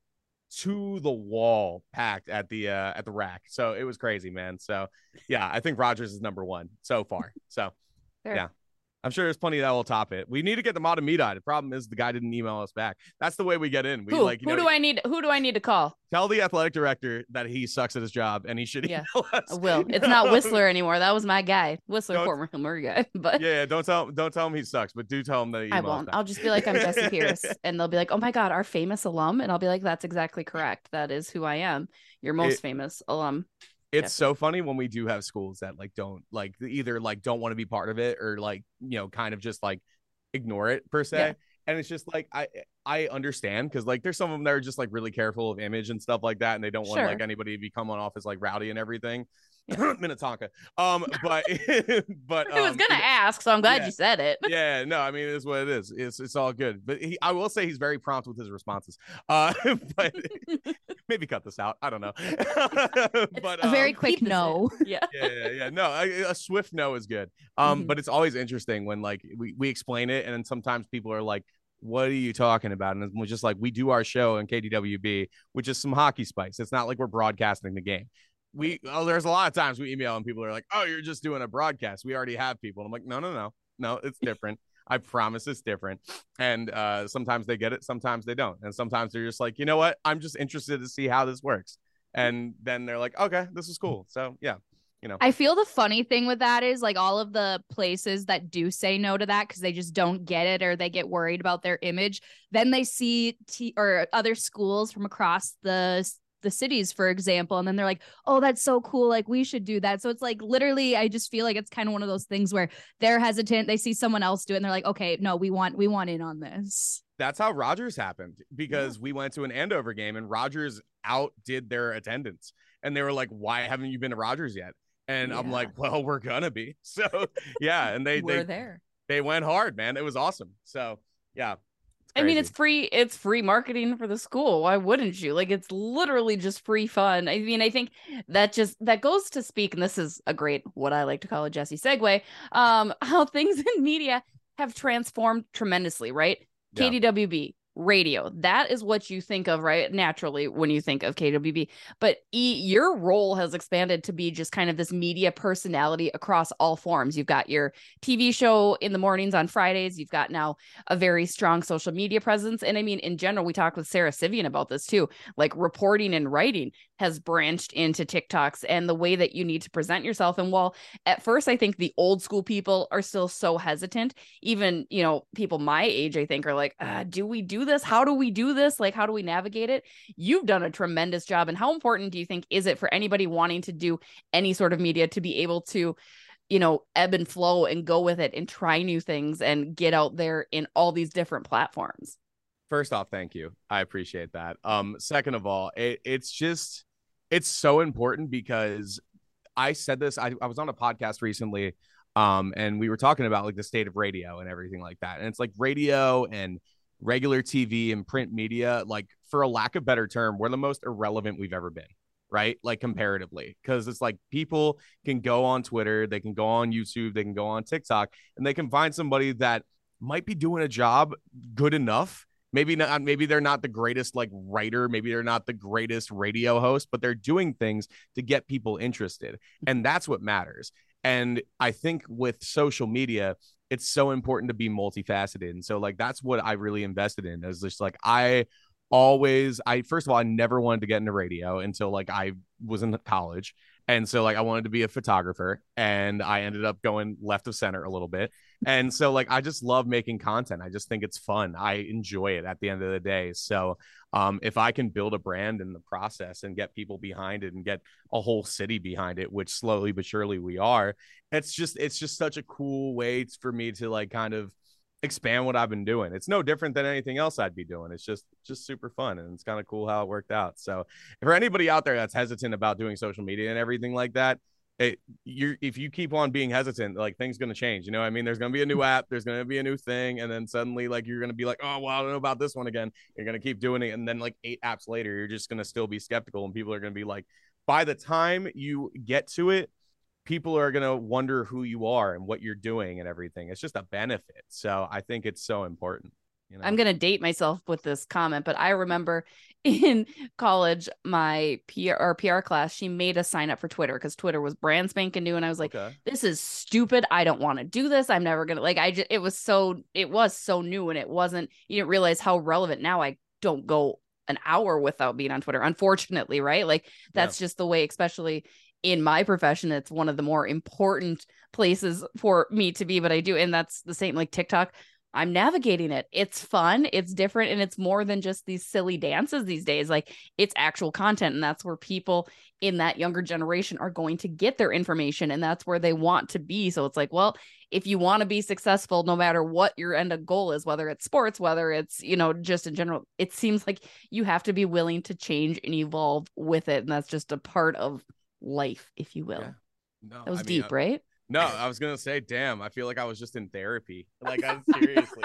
E: to the wall packed at the uh at the rack. So it was crazy, man. So yeah, I think Rogers is number one so far. So Fair. yeah, I'm sure there's plenty that will top it. We need to get the Matamida. The problem is the guy didn't email us back. That's the way we get in. We
C: who,
E: like you
C: who
E: know,
C: do I need who do I need to call?
E: Tell the athletic director that he sucks at his job and he should
C: yeah.
E: email us.
C: I will. It's not Whistler anymore. That was my guy. Whistler, don't, former Hillsborough guy. But
E: yeah, don't tell don't tell him he sucks, but do tell him that he
C: I won't. I'll just be like, I'm Jesse Pierce, and they'll be like, oh my god, our famous alum, and I'll be like, that's exactly correct. That is who I am. Your most it, famous alum.
E: It's Jesse. So funny when we do have schools that like don't like either like don't want to be part of it or like you know kind of just like ignore it per se. Yeah. And it's just like I I understand because like there's some of them that are just like really careful of image and stuff like that, and they don't want sure. like anybody to be coming off as like rowdy and everything. Yeah. Minnetonka. Um, but but um,
C: I was gonna ask, so I'm glad
E: yeah,
C: you said it.
E: Yeah, no, I mean it's what it is. It's it's all good. But he, I will say he's very prompt with his responses. Uh, but maybe cut this out. I don't know. But
D: a very
E: um,
D: quick no.
C: Yeah.
E: yeah, yeah, yeah. No, a, a swift no is good. Um, mm-hmm. But it's always interesting when like we we explain it, and then sometimes people are like, what are you talking about? And we're just like, we do our show in K D W B, which is some hockey spice. It's not like we're broadcasting the game. We, oh, there's a lot of times we email and people are like, oh, you're just doing a broadcast. We already have people. And I'm like, no, no, no, no, it's different. I promise it's different. And uh, sometimes they get it. Sometimes they don't. And sometimes they're just like, you know what? I'm just interested to see how this works. And then they're like, okay, this is cool. So yeah. You know.
D: I feel the funny thing with that is like all of the places that do say no to that because they just don't get it or they get worried about their image. Then they see t- or other schools from across the the cities, for example. And then they're like, oh, that's so cool. Like we should do that. So it's like, literally, I just feel like it's kind of one of those things where they're hesitant. They see someone else do it and they're like, okay, no, we want, we want in on this.
E: That's how Rogers happened, because yeah. we went to an Andover game and Rogers outdid their attendance. And they were like, why haven't you been to Rogers yet? And yeah. I'm like, well, we're gonna be. So yeah. And they,
C: we're
E: they,
C: there.
E: They went hard, man. It was awesome. So yeah.
C: I mean, it's free. It's free marketing for the school. Why wouldn't you? Like, it's literally just free fun. I mean, I think that just that goes to speak, and this is a great, what I like to call a Jesse segue, um, how things in media have transformed tremendously, right? Yeah. K D W B, radio. That is what you think of, right? Naturally, when you think of K W B. But E, your role has expanded to be just kind of this media personality across all forms. You've got your T V show in the mornings on Fridays. You've got now a very strong social media presence. And I mean, in general, we talked with Sarah Sivian about this too. Like, reporting and writing has branched into TikToks and the way that you need to present yourself. And while at first I think the old school people are still so hesitant, even, you know, people my age, I think, are like, uh, do we do this? How do we do this? Like, how do we navigate it? You've done a tremendous job. And how important do you think is it for anybody wanting to do any sort of media to be able to, you know, ebb and flow and go with it and try new things and get out there in all these different platforms?
E: First off, thank you. I appreciate that. Um, second of all, it, it's just, it's so important, because I said this, I, I was on a podcast recently, um, and we were talking about like the state of radio and everything like that. And it's like radio and regular T V and print media, like, for a lack of better term, we're the most irrelevant we've ever been, right? Like, comparatively, because it's like people can go on Twitter, they can go on YouTube, they can go on TikTok, and they can find somebody that might be doing a job good enough. Maybe not, maybe they're not the greatest like writer, maybe they're not the greatest radio host, but they're doing things to get people interested. And that's what matters. And I think with social media, it's so important to be multifaceted. And so like, that's what I really invested in, is just like, I always, I, first of all, I never wanted to get into radio until like I was in college. And so like, I wanted to be a photographer, and I ended up going left of center a little bit. And so like, I just love making content. I just think it's fun. I enjoy it at the end of the day. So um, if I can build a brand in the process and get people behind it and get a whole city behind it, which slowly but surely we are, it's just, it's just such a cool way for me to like kind of expand what I've been doing. It's no different than anything else I'd be doing. It's just, just super fun. And it's kind of cool how it worked out. So for anybody out there that's hesitant about doing social media and everything like that, It, you're if you keep on being hesitant, like, things gonna change. You know what I mean? There's gonna be a new app, there's gonna be a new thing, and then suddenly like you're gonna be like, oh well, I don't know about this one again. You're gonna keep doing it, and then like eight apps later, you're just gonna still be skeptical, and people are gonna be like, by the time you get to it, people are gonna wonder who you are and what you're doing and everything. It's just a benefit. So I think it's so important. You know?
C: I'm going to date myself with this comment, but I remember in college, my P R or P R class, she made us sign up for Twitter because Twitter was brand spanking new. And I was like, okay, this is stupid. I don't want to do this. I'm never going to like, I just, it was so, it was so new, and it wasn't, you didn't realize how relevant. Now I don't go an hour without being on Twitter, unfortunately. Right. Like, that's yeah. just the way, especially in my profession, it's one of the more important places for me to be, but I do. And that's the same, like TikTok. I'm navigating it. It's fun. It's different. And it's more than just these silly dances these days. Like, it's actual content. And that's where people in that younger generation are going to get their information. And that's where they want to be. So it's like, well, if you want to be successful, no matter what your end of goal is, whether it's sports, whether it's, you know, just in general, it seems like you have to be willing to change and evolve with it. And that's just a part of life, if you will. Yeah. No, that was I mean, deep, I- right?
E: No, I was going to say, damn, I feel like I was just in therapy. Like, I seriously.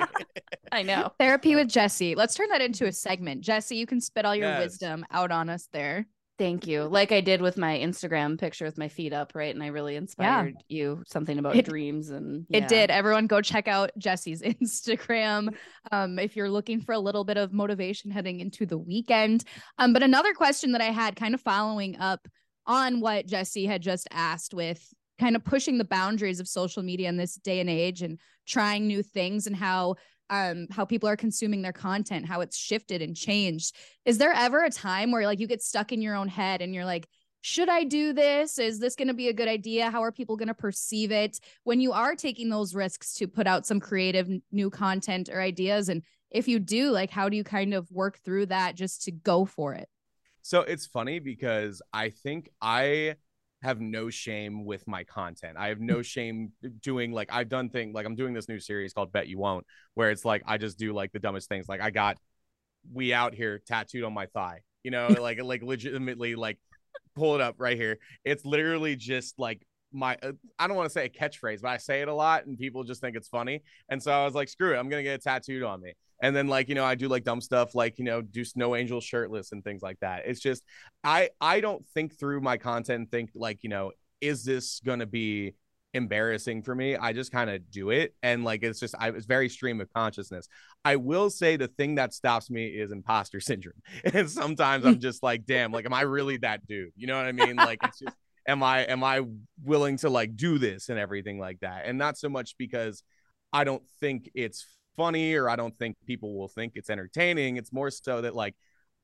C: I know.
D: Therapy with Jesse. Let's turn that into a segment. Jesse, you can spit all your yes. wisdom out on us there.
C: Thank you. Like I did with my Instagram picture with my feet up, right? And I really inspired yeah. you something about
D: it,
C: dreams. And
D: yeah. It did. Everyone go check out Jesse's Instagram um, if you're looking for a little bit of motivation heading into the weekend. Um, but another question that I had, kind of following up on what Jesse had just asked, with kind of pushing the boundaries of social media in this day and age and trying new things, and how um how people are consuming their content, how it's shifted and changed. Is there ever a time where like you get stuck in your own head and you're like, should I do this? Is this going to be a good idea? How are people going to perceive it when you are taking those risks to put out some creative new content or ideas? And if you do, like, how do you kind of work through that just to go for it?
E: So it's funny because I think I have no shame with my content. I have no shame doing like I've done things like I'm doing this new series called Bet You Won't, where it's like I just do like the dumbest things. Like I got We Out Here tattooed on my thigh, you know, like like legitimately like pull it up right here. It's literally just like my uh, I don't want to say a catchphrase, but I say it a lot and people just think it's funny. And so I was like, screw it, I'm gonna get it tattooed on me. And then like, you know, I do like dumb stuff like, you know, do Snow Angel shirtless and things like that. It's just I I don't think through my content and think like, you know, is this gonna be embarrassing for me? I just kind of do it. And like it's just I it's very stream of consciousness. I will say the thing that stops me is imposter syndrome. And sometimes I'm just like, damn, like am I really that dude? You know what I mean? Like it's just am I am I willing to like do this and everything like that? And not so much because I don't think it's funny or I don't think people will think it's entertaining. It's more so that like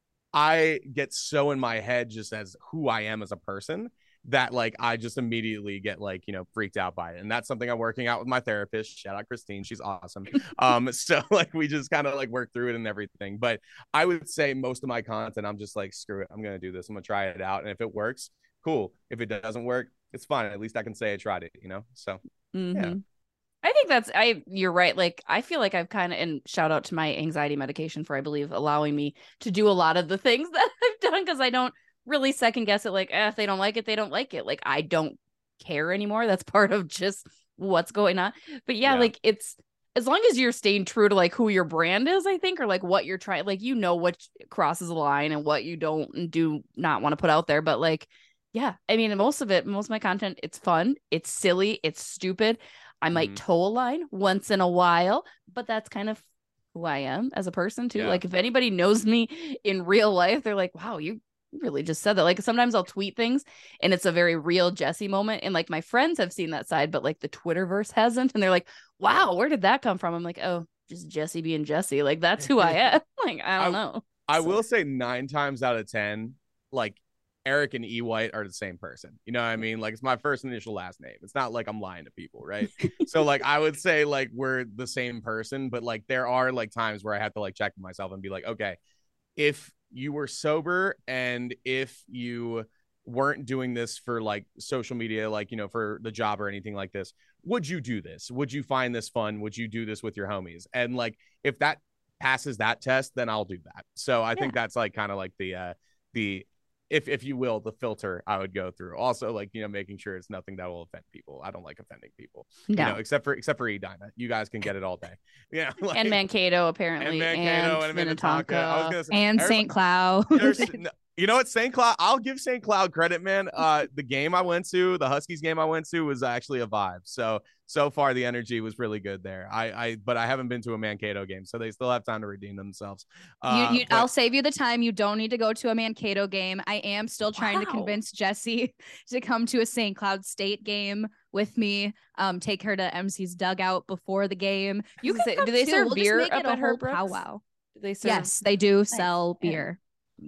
E: I get so in my head just as who I am as a person that like I just immediately get like, you know, freaked out by it. And that's something I'm working out with my therapist. Shout out Christine. She's awesome. um, so like we just kind of like work through it and everything. But I would say most of my content, I'm just like, screw it. I'm gonna do this. I'm gonna try it out. And if it works, cool. If it doesn't work, it's fine. At least I can say I tried it, you know? So
C: mm-hmm.
E: yeah.
C: I think that's I you're right. Like I feel like I've kind of and shout out to my anxiety medication for I believe allowing me to do a lot of the things that I've done because I don't really second guess it like eh, if they don't like it, they don't like it. Like I don't care anymore. That's part of just what's going on. But yeah, yeah, like it's as long as you're staying true to like who your brand is, I think, or like what you're trying, like you know what crosses the line and what you don't and do not want to put out there. But like, yeah, I mean, most of it, most of my content, it's fun, it's silly, it's stupid. I might mm-hmm. toe a line once in a while, but that's kind of who I am as a person too. Yeah. Like if anybody knows me in real life, they're like, wow, you really just said that. Like sometimes I'll tweet things and it's a very real Jessie moment. And like my friends have seen that side, but like the Twitterverse hasn't. And they're like, wow, where did that come from? I'm like, oh, just Jessie being Jessie. Like that's who I am. Like, I don't I, know.
E: I
C: so.
E: will say nine times out of ten, like Eric and E White are the same person. You know what I mean? Like it's my first initial last name. It's not like I'm lying to people, right? So like I would say like we're the same person, but like there are like times where I have to like check myself and be like, okay, if you were sober and if you weren't doing this for like social media, like, you know, for the job or anything like this, would you do this? Would you find this fun? Would you do this with your homies? And like, if that passes that test, then I'll do that. So I yeah. think that's like kind of like the, uh, the, if if you will, the filter I would go through. Also, like, you know, making sure it's nothing that will offend people. I don't like offending people, no. you know, except for except for Edina. You guys can get it all day. Yeah, like,
C: and Mankato apparently, and Mankato and, and Minnetonka, I was gonna say,
D: and Saint Cloud.
E: You know what, Saint Cloud? I'll give Saint Cloud credit, man. Uh, the game I went to, the Huskies game I went to, was actually a vibe. So so far, the energy was really good there. I, I but I haven't been to a Mankato game, so they still have time to redeem themselves. Uh,
D: you, you,
E: but-
D: I'll save you the time. You don't need to go to a Mankato game. I am still trying wow. to convince Jessie to come to a Saint Cloud State game with me. Um, take her to M C's dugout before the game. You can
C: say,
D: do
C: they
D: too.
C: serve
D: we'll
C: beer
D: just make
C: up
D: it
C: at
D: a
C: her
D: powwow?
C: Do they serve?
D: Yes, they do
C: nice.
D: sell beer.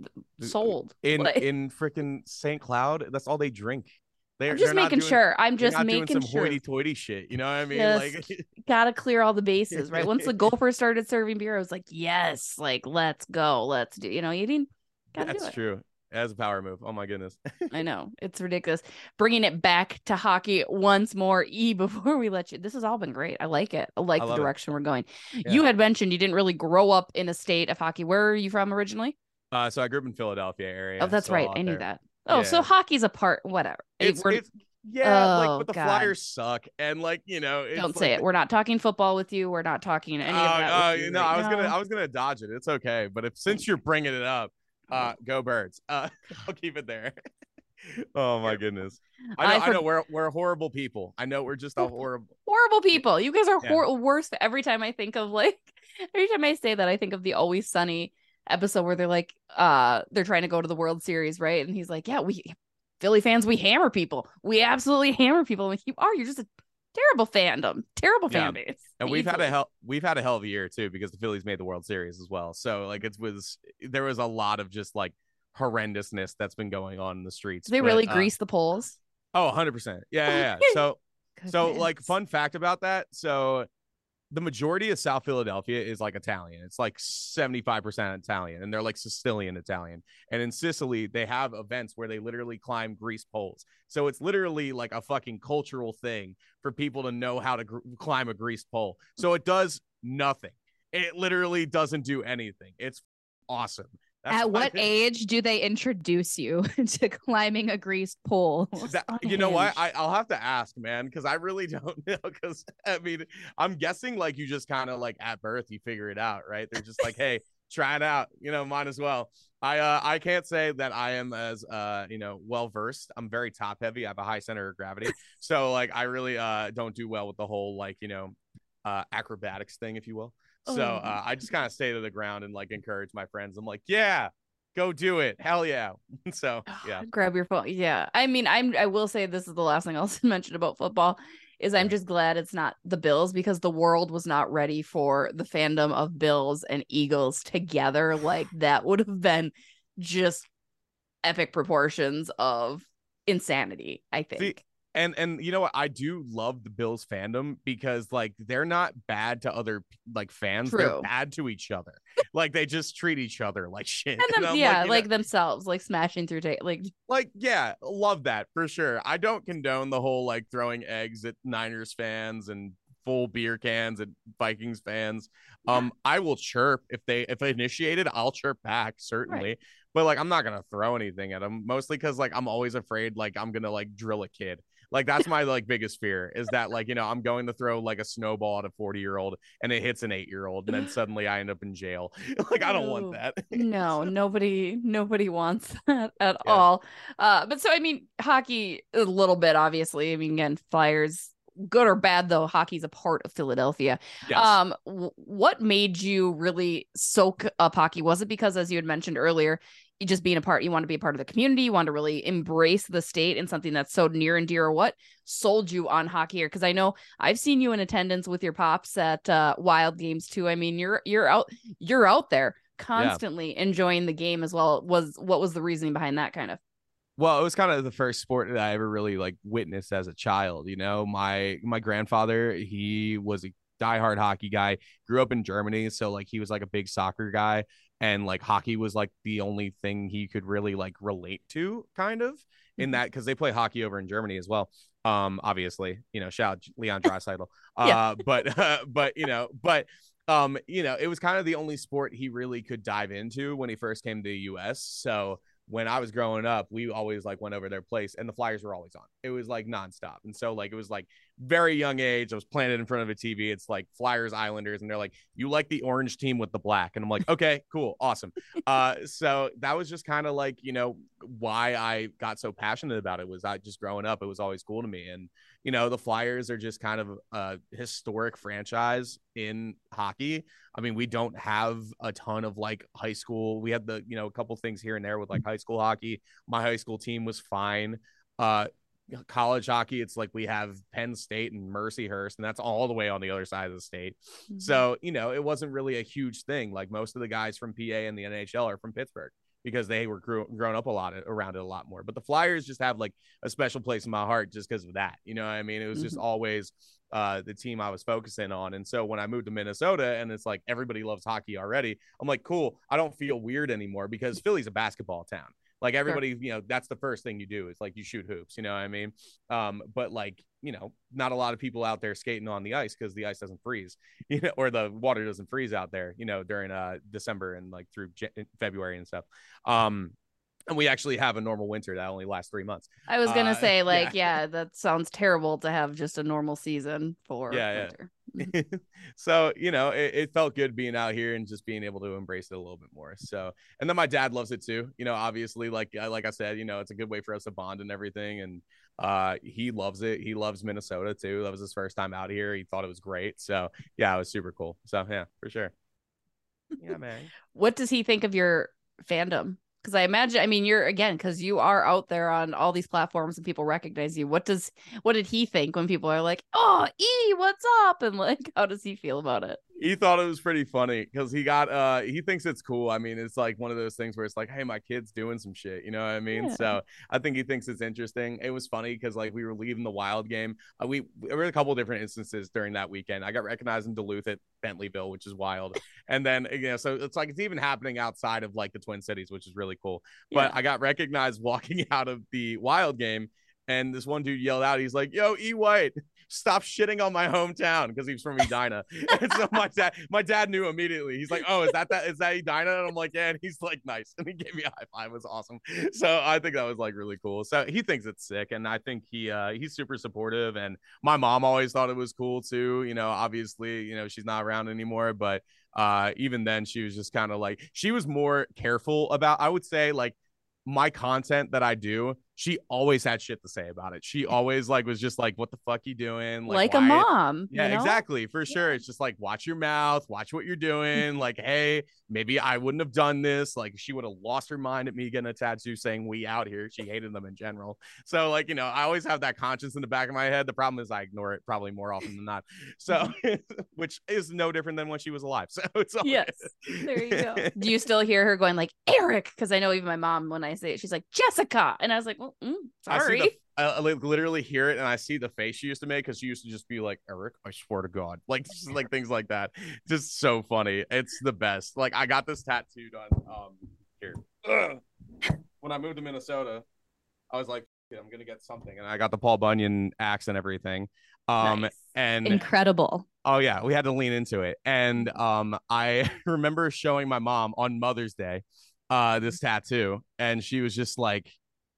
C: Sold
E: in
C: like,
E: in freaking Saint Cloud. That's all they drink. They're,
C: I'm just making
E: doing,
C: sure. I'm just
E: not
C: making
E: doing some
C: sure.
E: hoity-toity shit. You know what I mean?
C: Just
E: like,
C: gotta clear all the bases, right? Once the Gophers started serving beer, I was like, yes, like let's go, let's do. You know, you didn't. Gotta
E: That's
C: do it.
E: true. As a power move. Oh my goodness.
C: I know, it's ridiculous. Bringing it back to hockey once more. E, before we let you, this has all been great. I like it. I like I the direction it. we're going. Yeah. You had mentioned you didn't really grow up in a state of hockey. Where are you from originally?
E: Uh, so I grew up in Philadelphia area.
C: Oh, that's
E: so
C: right. I knew
E: there.
C: that. Oh, yeah. So hockey's a part. Whatever.
E: It's,
C: it,
E: it's yeah,
C: oh,
E: like but the
C: God.
E: Flyers suck, and like you know, it's
C: don't
E: like,
C: say it. We're not talking football with you. We're not talking any
E: uh,
C: of that.
E: Uh,
C: with you
E: no,
C: right
E: I was
C: now.
E: gonna, I was gonna dodge it. It's okay, but if since you're bringing it up, uh, go Birds. Uh, I'll keep it there. Oh my goodness. I know, I, for- I know we're we're horrible people. I know we're just a horrible
C: horrible people. You guys are yeah. hor- worse. Every time I think of like every time I say that, I think of the Always Sunny episode where they're like uh they're trying to go to the World Series, right? And he's like, yeah, we Philly fans, we hammer people. We absolutely hammer people. I'm like, you are, you're just a terrible fandom, terrible fan yeah. base.
E: And we've had a hell we've had a hell of a year too, because the Phillies made the World Series as well. So like it was there was a lot of just like horrendousness that's been going on in the streets.
C: Did they
E: but,
C: really
E: uh,
C: grease the polls?
E: Oh, one hundred percent. Yeah, yeah, yeah. So so like fun fact about that. So the majority of South Philadelphia is like Italian. It's like seventy-five percent Italian, and they're like Sicilian Italian. And in Sicily, they have events where they literally climb grease poles. So it's literally like a fucking cultural thing for people to know how to gr- climb a grease pole. So it does nothing. It literally doesn't do anything. It's awesome. That's
D: At what age do they introduce you to climbing a greased pole?
E: That, you know what? I, I'll have to ask, man, because I really don't know. Because I mean, I'm guessing like you just kind of like at birth you figure it out, right? They're just like, hey, try it out. You know, might as well. I uh, I can't say that I am as uh you know well versed. I'm very top heavy. I have a high center of gravity, so like I really uh don't do well with the whole like you know uh acrobatics thing, if you will. So uh, I just kind of stay to the ground and like encourage my friends. I'm like, yeah, go do it. Hell yeah. So yeah.
C: Grab your phone. Yeah. I mean, I'm I will say this is the last thing I'll mention about football is I'm just glad it's not the Bills, because the world was not ready for the fandom of Bills and Eagles together. Like that would have been just epic proportions of insanity, I think.
E: See, And and you know what? I do love the Bills fandom because like they're not bad to other like fans.
C: True.
E: They're bad to each other. Like they just treat each other like shit.
C: And, them,
E: and
C: yeah,
E: like,
C: like
E: know,
C: themselves, like smashing through ta- like
E: like yeah, love that for sure. I don't condone the whole like throwing eggs at Niners fans and full beer cans at Vikings fans. Yeah. Um, I will chirp if they if they initiate it, I'll chirp back certainly. Right. But like I'm not gonna throw anything at them, mostly because like I'm always afraid like I'm gonna like drill a kid. Like that's my like biggest fear is that like, you know, I'm going to throw like a snowball at a forty year old and it hits an eight year old and then suddenly I end up in jail. Like, I don't want that.
C: No,
E: so.
C: nobody, nobody wants that at yeah. all. Uh, but so, I mean, hockey a little bit, obviously. I mean, again, Flyers, good or bad though, hockey's a part of Philadelphia. Yes. Um, w- what made you really soak up hockey? Was it because, as you had mentioned earlier, you just being a part, you want to be a part of the community, you want to really embrace the state and something that's so near and dear, or what sold you on hockey? Because I know I've seen you in attendance with your pops at uh, Wild games too. I mean, you're you're out you're out there constantly yeah. enjoying the game as well. Was what was the reasoning behind that kind of?
E: Well, it was kind of the first sport that I ever really like witnessed as a child. You know, my my grandfather, he was a diehard hockey guy, grew up in Germany, so like he was like a big soccer guy. And like hockey was like the only thing he could really like relate to, kind of in that, because they play hockey over in Germany as well. Um, obviously, you know, shout out Leon Draisaitl. yeah. Uh, but uh, but you know, but um, you know, it was kind of the only sport he really could dive into when he first came to the U S. So when I was growing up, we always like went over their place and the Flyers were always on. It was like nonstop. And so like, it was like very young age. I was planted in front of a T V. It's like Flyers, Islanders. And they're like, you like the orange team with the black. And I'm like, okay, cool. Awesome. Uh, so that was just kind of like, you know, why I got so passionate about it was I just growing up, it was always cool to me. And, you know, the Flyers are just kind of a historic franchise in hockey. I mean, we don't have a ton of like high school. We had the, you know, a couple things here and there with like high school hockey. My high school team was fine. Uh, college hockey, it's like we have Penn State and Mercyhurst, and that's all the way on the other side of the state. Mm-hmm. So, you know, it wasn't really a huge thing. Like most of the guys from P A and the N H L are from Pittsburgh, because they were grew, grown up a lot around it a lot more. But the Flyers just have like a special place in my heart just because of that. You know what I mean? It was just mm-hmm. always uh, the team I was focusing on. And so when I moved to Minnesota and it's like everybody loves hockey already, I'm like, cool. I don't feel weird anymore because Philly's a basketball town. Like everybody, sure. you know, that's the first thing you do. It's like you shoot hoops, you know what I mean? Um, but like, you know, not a lot of people out there skating on the ice because the ice doesn't freeze, you know, or the water doesn't freeze out there, you know, during uh December and like through J- February and stuff. Um, and we actually have a normal winter that only lasts three months.
C: I was gonna
E: uh,
C: say, like, yeah. yeah, that sounds terrible to have just a normal season for
E: yeah,
C: winter.
E: Yeah. So, you know, it, it felt good being out here and just being able to embrace it a little bit more. So, and then my dad loves it too. You know, obviously, like like I said, you know, it's a good way for us to bond and everything. And uh, he loves it. He loves Minnesota too. That was his first time out here. He thought it was great. So, yeah, it was super cool. So, yeah, for sure. Yeah, man.
C: What does he think of your fandom? Because I imagine, I mean, you're again, because you are out there on all these platforms and people recognize you. What does, what did he think when people are like, "Oh, E, what's up?" And like, how does he feel about it?
E: he thought it was pretty funny because he got uh he thinks it's cool. I mean, it's like one of those things where it's like, hey, my kid's doing some shit, you know what I mean? Yeah. So I think he thinks it's interesting. It was funny because like we were leaving the Wild game. Uh, we there were a couple different instances during that weekend. I got recognized in Duluth at Bentleyville, which is wild. And then you know, so it's like it's even happening outside of like the Twin Cities, which is really cool. But yeah. I got recognized walking out of the Wild game, and this one dude yelled out, he's like, yo, E. White, stop shitting on my hometown, because he was from Edina. And so my dad, my dad knew immediately. He's like, oh, is that that is that Edina? And I'm like, yeah. And he's like, nice. And he gave me a high five. It was awesome. So I think that was like really cool. So he thinks it's sick, and I think he uh he's super supportive. And my mom always thought it was cool too. You know, obviously, you know, she's not around anymore, but uh even then she was just kind of like, she was more careful about, I would say, like my content that I do. She always had shit to say about it. She always like was just like, what the fuck you doing?
C: Like, like a mom.
E: Yeah,
C: you know?
E: Exactly. For sure. Yeah. It's just like, watch your mouth, watch what you're doing. Like, hey, maybe I wouldn't have done this. Like, she would have lost her mind at me getting a tattoo saying we out here. She hated them in general. So like, you know, I always have that conscience in the back of my head. The problem is I ignore it probably more often than not. So, which is no different than when she was alive. So it's all
C: yes.
E: good.
C: There you go. Do you still hear her going like, Eric? Because I know even my mom, when I say it, she's like, Jessica. And I was like, well, mm, sorry.
E: I, see the, I literally hear it, and I see the face she used to make, because she used to just be like, Eric, I swear to God, like just like things like that. Just so funny. It's the best. Like, I got this tattooed on um here. Ugh. When I moved to Minnesota, I was like, I'm gonna get something, and I got the Paul Bunyan axe and everything. Um nice. And
D: incredible.
E: Oh yeah, we had to lean into it. And um I remember showing my mom on Mother's Day uh this tattoo, and she was just like,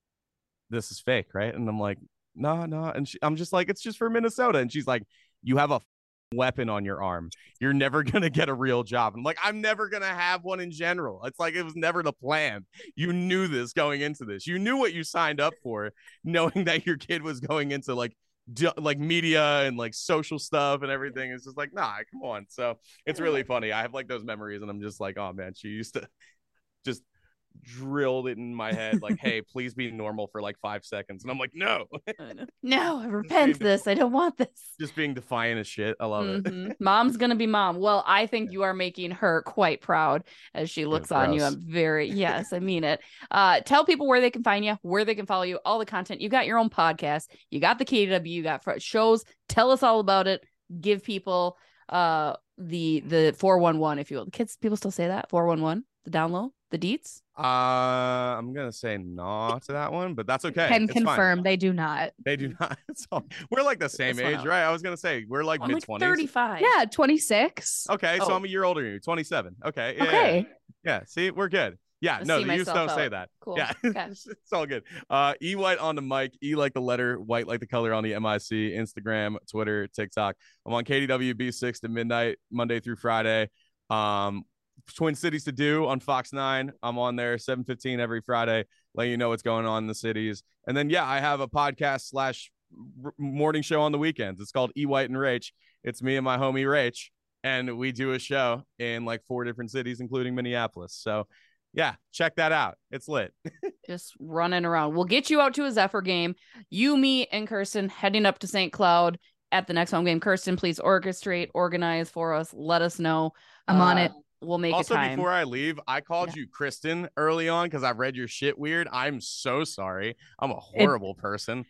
E: this is fake, right? And I'm like, no, no. And she, I'm just like, it's just for Minnesota. And she's like, you have a weapon on your arm. You're never going to get a real job. I'm like, I'm never going to have one in general. It's like, it was never the plan. You knew this going into this. You knew what you signed up for, knowing that your kid was going into like, d- like media and like social stuff and everything. It's just like, nah, come on. So it's really funny. I have like those memories, and I'm just like, oh man, she used to just drilled it in my head like, hey, please be normal for like five seconds, and I'm like, no
C: no I repent this I don't want this.
E: Just being defiant as shit. I love
C: mm-hmm.
E: it.
C: Mom's gonna be mom. Well, I think you are making her quite proud as she looks on you. I'm very yes I mean it. Uh tell people where they can find you, where they can follow you, all the content. You got your own podcast, you got the K W, you got shows. Tell us all about it. Give people uh the the four one one, if you will. The kids, people still say that four one one, the down low, the deets.
E: Uh, I'm gonna say no to that one, but that's okay.
D: Can
E: it's
D: confirm
E: fine.
D: they do not.
E: They do not. It's all, we're like the same age, right? I was gonna say we're like mid twenties.
C: Like thirty-five.
D: Yeah, twenty-six.
E: Okay,
C: oh.
E: so I'm a year older than you. twenty-seven. Okay. Yeah,
D: okay.
E: Yeah. See, we're good. Yeah.
C: I'll
E: no, you just don't out. say that.
C: Cool.
E: Yeah.
C: Okay.
E: It's all good. Uh, E White on the mic. E like the letter, White like the color on the M I C, Instagram, Twitter, TikTok. I'm on K D W B six to midnight, Monday through Friday. Um. Twin Cities to Do on Fox nine. I'm on there seven fifteen every Friday, letting you know what's going on in the cities. And then, yeah, I have a podcast slash morning show on the weekends. It's called E White and Rach. It's me and my homie Rach, and we do a show in like four different cities, including Minneapolis. So, yeah, check that out. It's lit.
C: Just running around. We'll get you out to a Zephyr game. You, me, and Kirsten heading up to Saint Cloud at the next home game. Kirsten, please orchestrate, organize for us. Let us know.
D: I'm uh, on it.
C: We'll make
E: also,
C: a time.
E: Before I leave, I called
C: yeah.
E: you Kristen early on because I've read your shit weird. I'm so sorry. I'm a horrible it, person.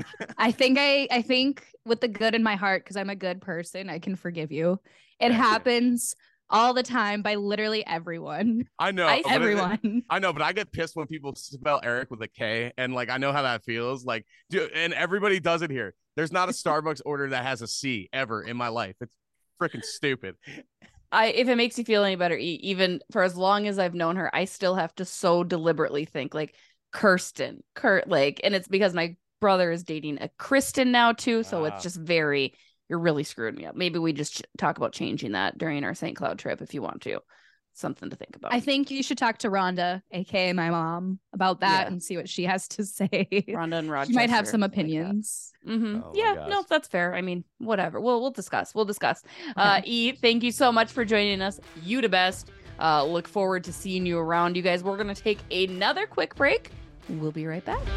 D: I think I, I think with the good in my heart, because I'm a good person, I can forgive you. It Thank happens you. all the time by literally everyone.
E: I know.
D: I, everyone.
E: It, I know, but I get pissed when people spell Eric with a K, and like I know how that feels. Like, dude, and everybody does it here. There's not a Starbucks order that has a C ever in my life. It's freaking stupid.
C: I, if it makes you feel any better, even for as long as I've known her, I still have to so deliberately think like Kirsten, Kurt, like, and it's because my brother is dating a Kristen now too. So wow. It's just very, you're really screwing me up. Maybe we just ch- talk about changing that during our Saint Cloud trip if you want to. Something to think about.
D: I think you should talk to Rhonda, aka my mom, about that yeah. and see what she has to say.
C: Rhonda and Rochester.
D: She might have some opinions.
C: Like mm-hmm. oh yeah, no, that's fair. I mean, whatever. We'll we'll discuss. We'll discuss. Okay. Uh, E, thank you so much for joining us. You the best. Uh, look forward to seeing you around, you guys. We're gonna take another quick break. We'll be right back.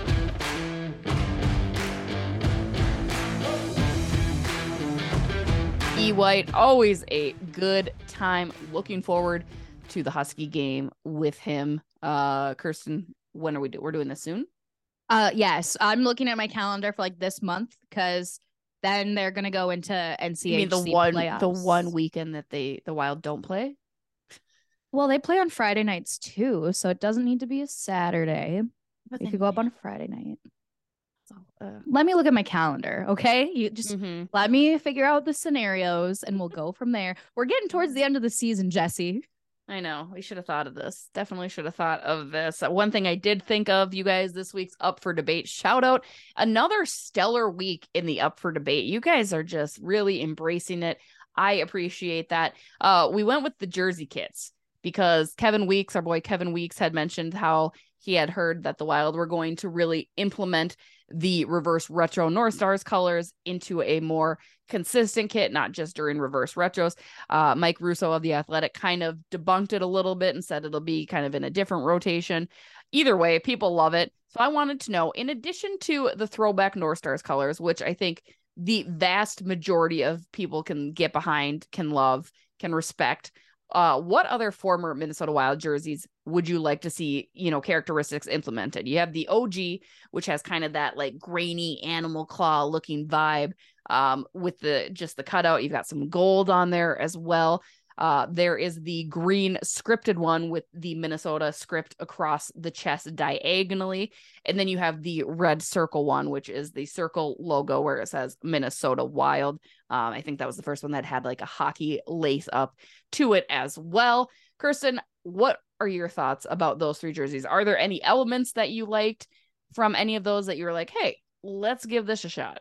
C: E. White. Always a good time. Looking forward to the Husky game with him. Uh, Kirsten, when are we doing? We're doing this soon?
D: Uh, yes. I'm looking at my calendar for like this month because then they're going to go into N C H C
C: you mean the one,
D: playoffs.
C: the one weekend that they, the Wild don't play?
D: Well, they play on Friday nights too, so it doesn't need to be a Saturday. But it could go up on a Friday night. So, uh, let me look at my calendar, okay? You just mm-hmm. let me figure out the scenarios, and we'll go from there. We're getting towards the end of the season, Jesse.
C: I know. We should have thought of this. Definitely should have thought of this. Uh, one thing I did think of, you guys, this week's Up for Debate shout out. Another stellar week in the Up for Debate. You guys are just really embracing it. I appreciate that. Uh, we went with the jersey kits because Kevin Weeks, our boy Kevin Weeks, had mentioned how he had heard that the Wild were going to really implement the reverse retro North Stars colors into a more consistent kit, not just during reverse retros. Uh, Mike Russo of The Athletic kind of debunked it a little bit and said it'll be kind of in a different rotation. Either way, people love it. So I wanted to know, in addition to the throwback North Stars colors, which I think the vast majority of people can get behind, can love, can respect, Uh, what other former Minnesota Wild jerseys would you like to see, you know, characteristics implemented? You have the O G, which has kind of that like grainy animal claw looking vibe um, with the just the cutout. You've got some gold on there as well. Uh, there is the green scripted one with the Minnesota script across the chest diagonally. And then you have the red circle one, which is the circle logo where it says Minnesota Wild. Um, I think that was the first one that had like a hockey lace up to it as well. Kirsten, what are your thoughts about those three jerseys? Are there any elements that you liked from any of those that you were like, hey, let's give this a shot?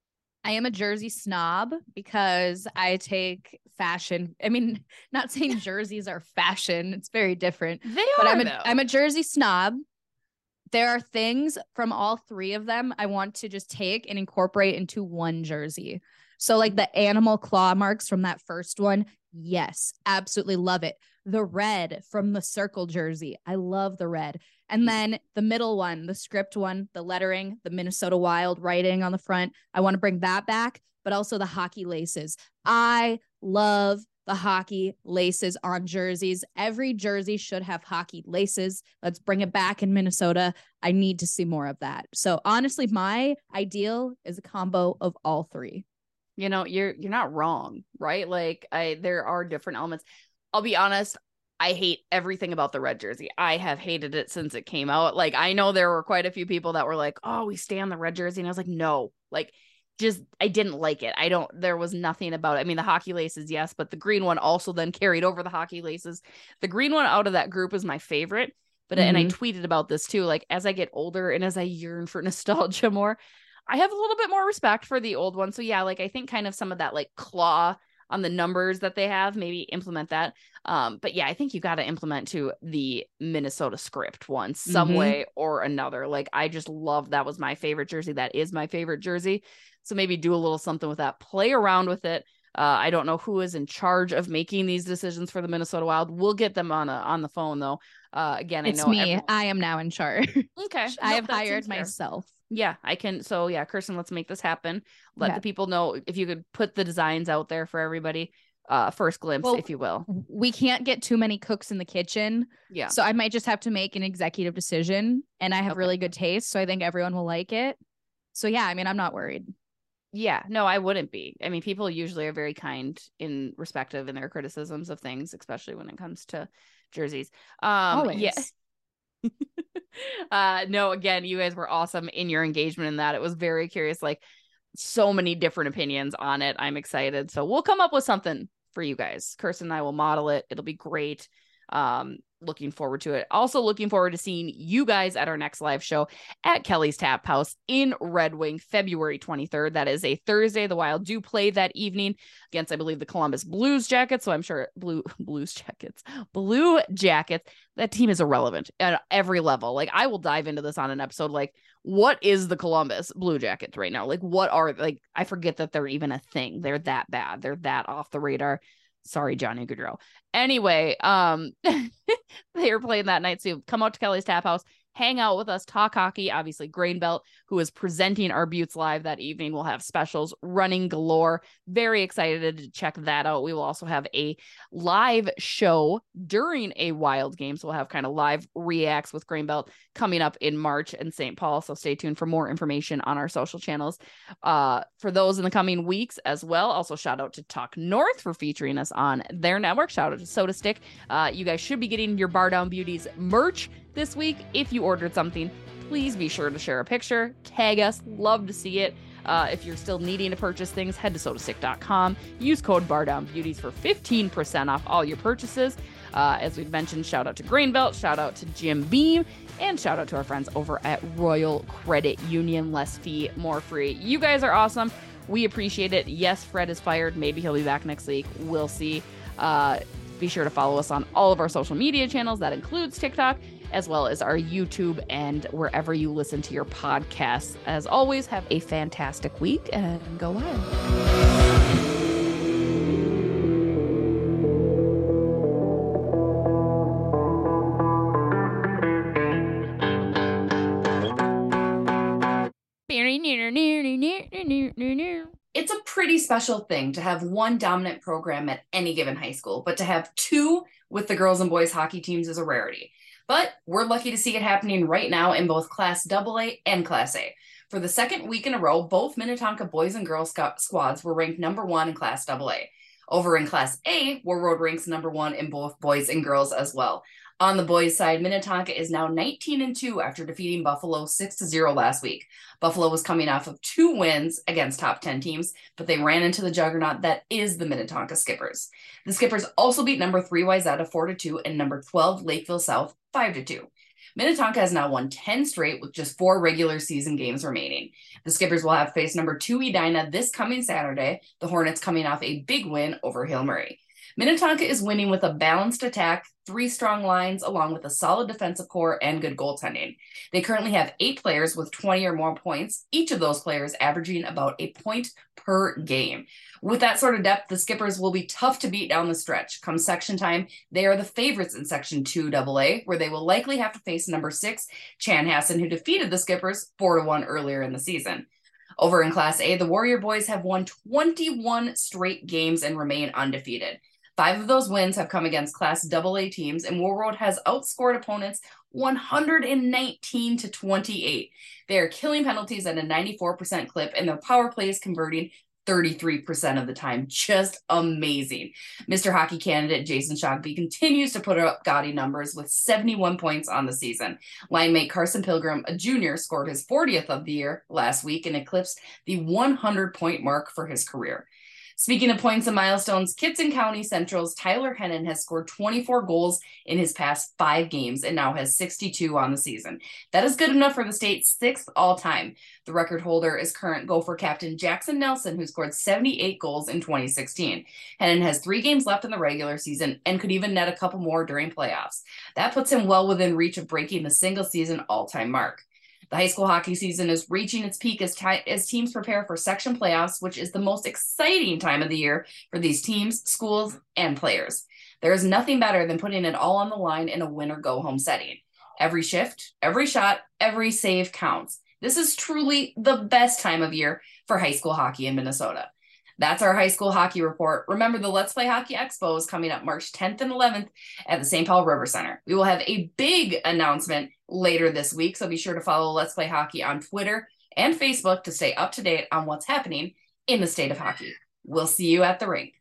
D: I am a jersey snob because I take fashion. I mean, not saying jerseys are fashion. It's very different.
C: They
D: but
C: are,
D: I'm a,
C: though.
D: I'm a jersey snob. There are things from all three of them I want to just take and incorporate into one jersey. So like the animal claw marks from that first one. Yes, absolutely love it. The red from the circle jersey. I love the red. And then the middle one, the script one, the lettering, the Minnesota Wild writing on the front. I want to bring that back, but also the hockey laces. I love the hockey laces on jerseys. Every jersey should have hockey laces. Let's bring it back in Minnesota. I need to see more of that. So honestly, my ideal is a combo of all three.
C: You know, you're you're not wrong, right? Like I there are different elements. I'll be honest, I hate everything about the red jersey. I have hated it since it came out. Like, I know there were quite a few people that were like, oh, we stay on the red jersey. And I was like, no, like, just, I didn't like it. I don't, there was nothing about it. I mean, the hockey laces, yes, but the green one also then carried over the hockey laces. The green one out of that group is my favorite. But, mm-hmm. and I tweeted about this too, like, as I get older and as I yearn for nostalgia more, I have a little bit more respect for the old one. So yeah, like, I think kind of some of that like claw on the numbers that they have, maybe implement that. Um, but yeah, I think you got to implement to the Minnesota script one some mm-hmm. way or another. Like, I just love, that was my favorite jersey. That is my favorite jersey. So maybe do a little something with that, play around with it. Uh, I don't know who is in charge of making these decisions for the Minnesota Wild. We'll get them on a, on the phone though. Uh, again,
D: it's
C: I know
D: me.
C: everyone...
D: I am now in charge.
C: Okay.
D: I nope, have hired myself.
C: Yeah, I can. So yeah, Kirsten, let's make this happen. Let yeah. the people know, if you could put the designs out there for everybody. Uh, first glimpse, well, if you will.
D: We can't get too many cooks in the kitchen.
C: Yeah.
D: So I might just have to make an executive decision, and I have okay. really good taste. So I think everyone will like it. So yeah, I mean, I'm not worried.
C: Yeah, no, I wouldn't be. I mean, people usually are very kind in respective in their criticisms of things, especially when it comes to jerseys. Um,
D: Always.
C: Yeah. uh no again, you guys were awesome in your engagement in that. It was very curious, like so many different opinions on it. I'm excited, so we'll come up with something for you guys. Kirsten and I will model it. It'll be great. Um looking forward to it. Also looking forward to seeing you guys at our next live show at Kelly's Tap House in Red Wing, February twenty-third. That is a Thursday. The Wild do play that evening against, I believe, the Columbus Blues Jackets. So I'm sure blue Blues Jackets, Blue Jackets. That team is irrelevant at every level. Like, I will dive into this on an episode. Like, what is the Columbus Blue Jackets right now? Like, what are, like, I forget that they're even a thing. They're that bad. They're that off the radar. Sorry, Johnny Gaudreau. Anyway, um, they are playing that night. So come out to Kelly's Tap House. hang out with us, talk hockey. Obviously, Grain Belt, who is presenting our Buttes Live that evening, will have specials running galore. Very excited to check that out. We will also have a live show during a Wild game. So we'll have kind of live reacts with Grain Belt coming up in March in Saint Paul. So stay tuned for more information on our social channels uh, for those in the coming weeks as well. Also, shout out to Talk North for featuring us on their network. Shout out to Soda Stick. Uh, you guys should be getting your Bar Down Beauties merch this week. If you ordered something, please be sure to share a picture, tag us, love to see it. Uh, if you're still needing to purchase things, head to soda stick dot com. Use code BarDownBeauties for fifteen percent off all your purchases. Uh, as we've mentioned, shout out to Grain Belt, shout out to Jim Beam, and shout out to our friends over at Royal Credit Union. Less fee, more free. You guys are awesome. We appreciate it. Yes, Fred is fired. Maybe he'll be back next week. We'll see. Uh, be sure to follow us on all of our social media channels. That includes TikTok, as well as our YouTube and wherever you listen to your podcasts. As always, have a fantastic week and go wild.
F: It's a pretty special thing to have one dominant program at any given high school, but to have two with the girls and boys hockey teams is a rarity. But we're lucky to see it happening right now in both Class double A and Class A. For the second week in a row, both Minnetonka boys and girls squads were ranked number one in Class double A. Over in Class A, Warroad ranks number one in both boys and girls as well. On the boys' side, Minnetonka is now nineteen and two after defeating Buffalo six to zero last week. Buffalo was coming off of two wins against top ten teams, but they ran into the juggernaut that is the Minnetonka Skippers. The Skippers also beat number three Wayzata four to two and number twelve Lakeville South five to two. Minnetonka has now won ten straight with just four regular season games remaining. The Skippers will have faced number two Edina this coming Saturday, the Hornets coming off a big win over Hail Murray. Minnetonka is winning with a balanced attack, three strong lines, along with a solid defensive core and good goaltending. They currently have eight players with twenty or more points, each of those players averaging about a point per game. With that sort of depth, the Skippers will be tough to beat down the stretch. Come section time, they are the favorites in Section two double A, where they will likely have to face number six, Chanhassen, who defeated the Skippers four to one earlier in the season. Over in Class A, the Warrior Boys have won twenty-one straight games and remain undefeated. Five of those wins have come against Class double A teams, and Warroad has outscored opponents one hundred nineteen to twenty-eight. They are killing penalties at a ninety-four percent clip, and their power play is converting thirty-three percent of the time. Just amazing. Mister Hockey candidate Jason Shogby continues to put up gaudy numbers with seventy-one points on the season. Line mate Carson Pilgrim, a junior, scored his fortieth of the year last week and eclipsed the one hundred point mark for his career. Speaking of points and milestones, Kitson County Central's Tyler Hennon has scored twenty-four goals in his past five games and now has sixty-two on the season. That is good enough for the state's sixth all-time. The record holder is current Gopher captain Jackson Nelson, who scored seventy-eight goals in twenty sixteen. Hennon has three games left in the regular season and could even net a couple more during playoffs. That puts him well within reach of breaking the single-season all-time mark. The high school hockey season is reaching its peak as, t- as teams prepare for section playoffs, which is the most exciting time of the year for these teams, schools, and players. There is nothing better than putting it all on the line in a win-or-go-home setting. Every shift, every shot, every save counts. This is truly the best time of year for high school hockey in Minnesota. That's our high school hockey report. Remember, the Let's Play Hockey Expo is coming up March tenth and eleventh at the Saint Paul River Center. We will have a big announcement later this week, so be sure to follow Let's Play Hockey on Twitter and Facebook to stay up to date on what's happening in the state of hockey. We'll see you at the rink.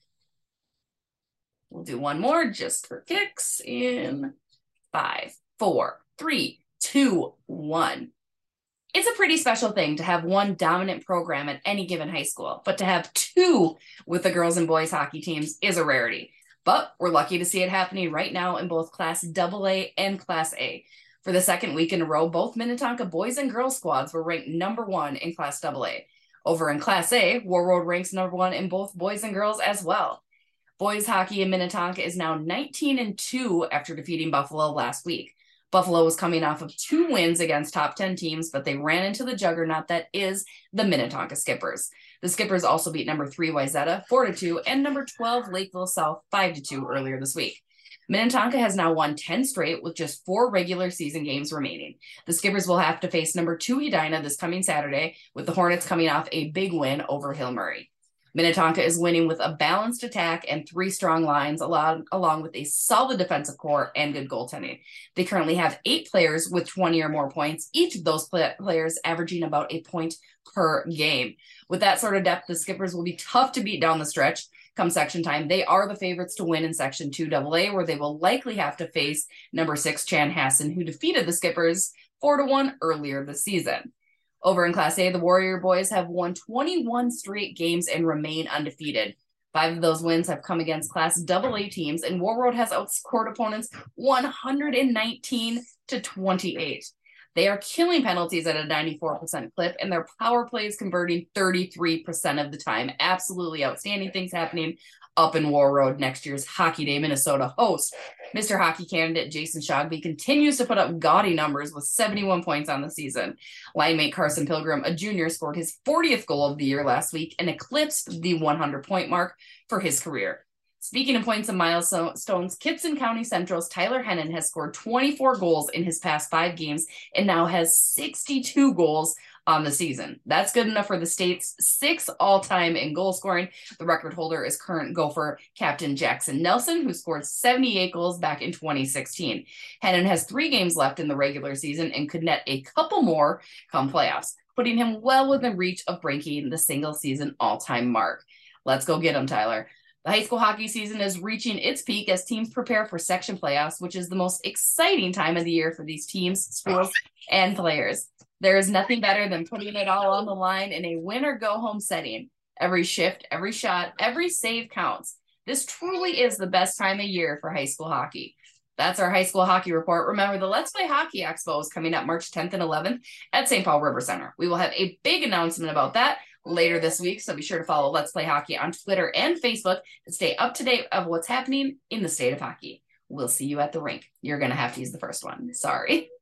F: We'll do one more just for kicks in five, four, three, two, one. It's a pretty special thing to have one dominant program at any given high school, but to have two with the girls and boys hockey teams is a rarity. But we're lucky to see it happening right now in both Class double A and Class A. For the second week in a row, both Minnetonka boys and girls squads were ranked number one in Class double A. Over in Class A, Warroad ranks number one in both boys and girls as well. Boys hockey in Minnetonka is now nineteen and two after defeating Buffalo last week. Buffalo was coming off of two wins against top ten teams, but they ran into the juggernaut that is the Minnetonka Skippers. The Skippers also beat number three Wayzata four to two and number twelve Lakeville South five to two earlier this week. Minnetonka has now won ten straight with just four regular season games remaining. The Skippers will have to face number two Edina this coming Saturday, with the Hornets coming off a big win over Hill Murray. Minnetonka is winning with a balanced attack and three strong lines, along, along with a solid defensive core and good goaltending. They currently have eight players with twenty or more points, each of those play- players averaging about a point per game. With that sort of depth, the Skippers will be tough to beat down the stretch come section time. They are the favorites to win in Section two double A, where they will likely have to face number six Chanhassen, who defeated the Skippers four to one earlier this season. Over in Class A, the Warrior boys have won twenty-one straight games and remain undefeated. Five of those wins have come against Class double A teams, and Warroad has outscored opponents one hundred nineteen to twenty-eight. They are killing penalties at a ninety-four percent clip, and their power play is converting thirty-three percent of the time. Absolutely outstanding things happening up in Warroad, next year's Hockey Day Minnesota host. Mister Hockey candidate Jason Shogby continues to put up gaudy numbers with seventy-one points on the season. Line mate Carson Pilgrim, a junior, scored his fortieth goal of the year last week and eclipsed the one hundred point mark for his career. Speaking of points and milestones, Kitson County Central's Tyler Hennon has scored twenty-four goals in his past five games and now has sixty-two goals on the season. That's good enough for the state's sixth all-time in goal scoring. The record holder is current Gopher captain Jackson Nelson, who scored seventy-eight goals back in twenty sixteen. Hennon has three games left in the regular season and could net a couple more come playoffs, putting him well within reach of breaking the single-season all-time mark. Let's go get him, Tyler. The high school hockey season is reaching its peak as teams prepare for section playoffs, which is the most exciting time of the year for these teams, schools, and players. There is nothing better than putting it all on the line in a win-or-go-home setting. Every shift, every shot, every save counts. This truly is the best time of year for high school hockey. That's our high school hockey report. Remember, the Let's Play Hockey Expo is coming up March tenth and eleventh at Saint Paul River Center. We will have a big announcement about that later this week, so be sure to follow Let's Play Hockey on Twitter and Facebook to stay up to date of what's happening in the state of hockey. We'll see you at the rink. You're going to have to use the first one. Sorry.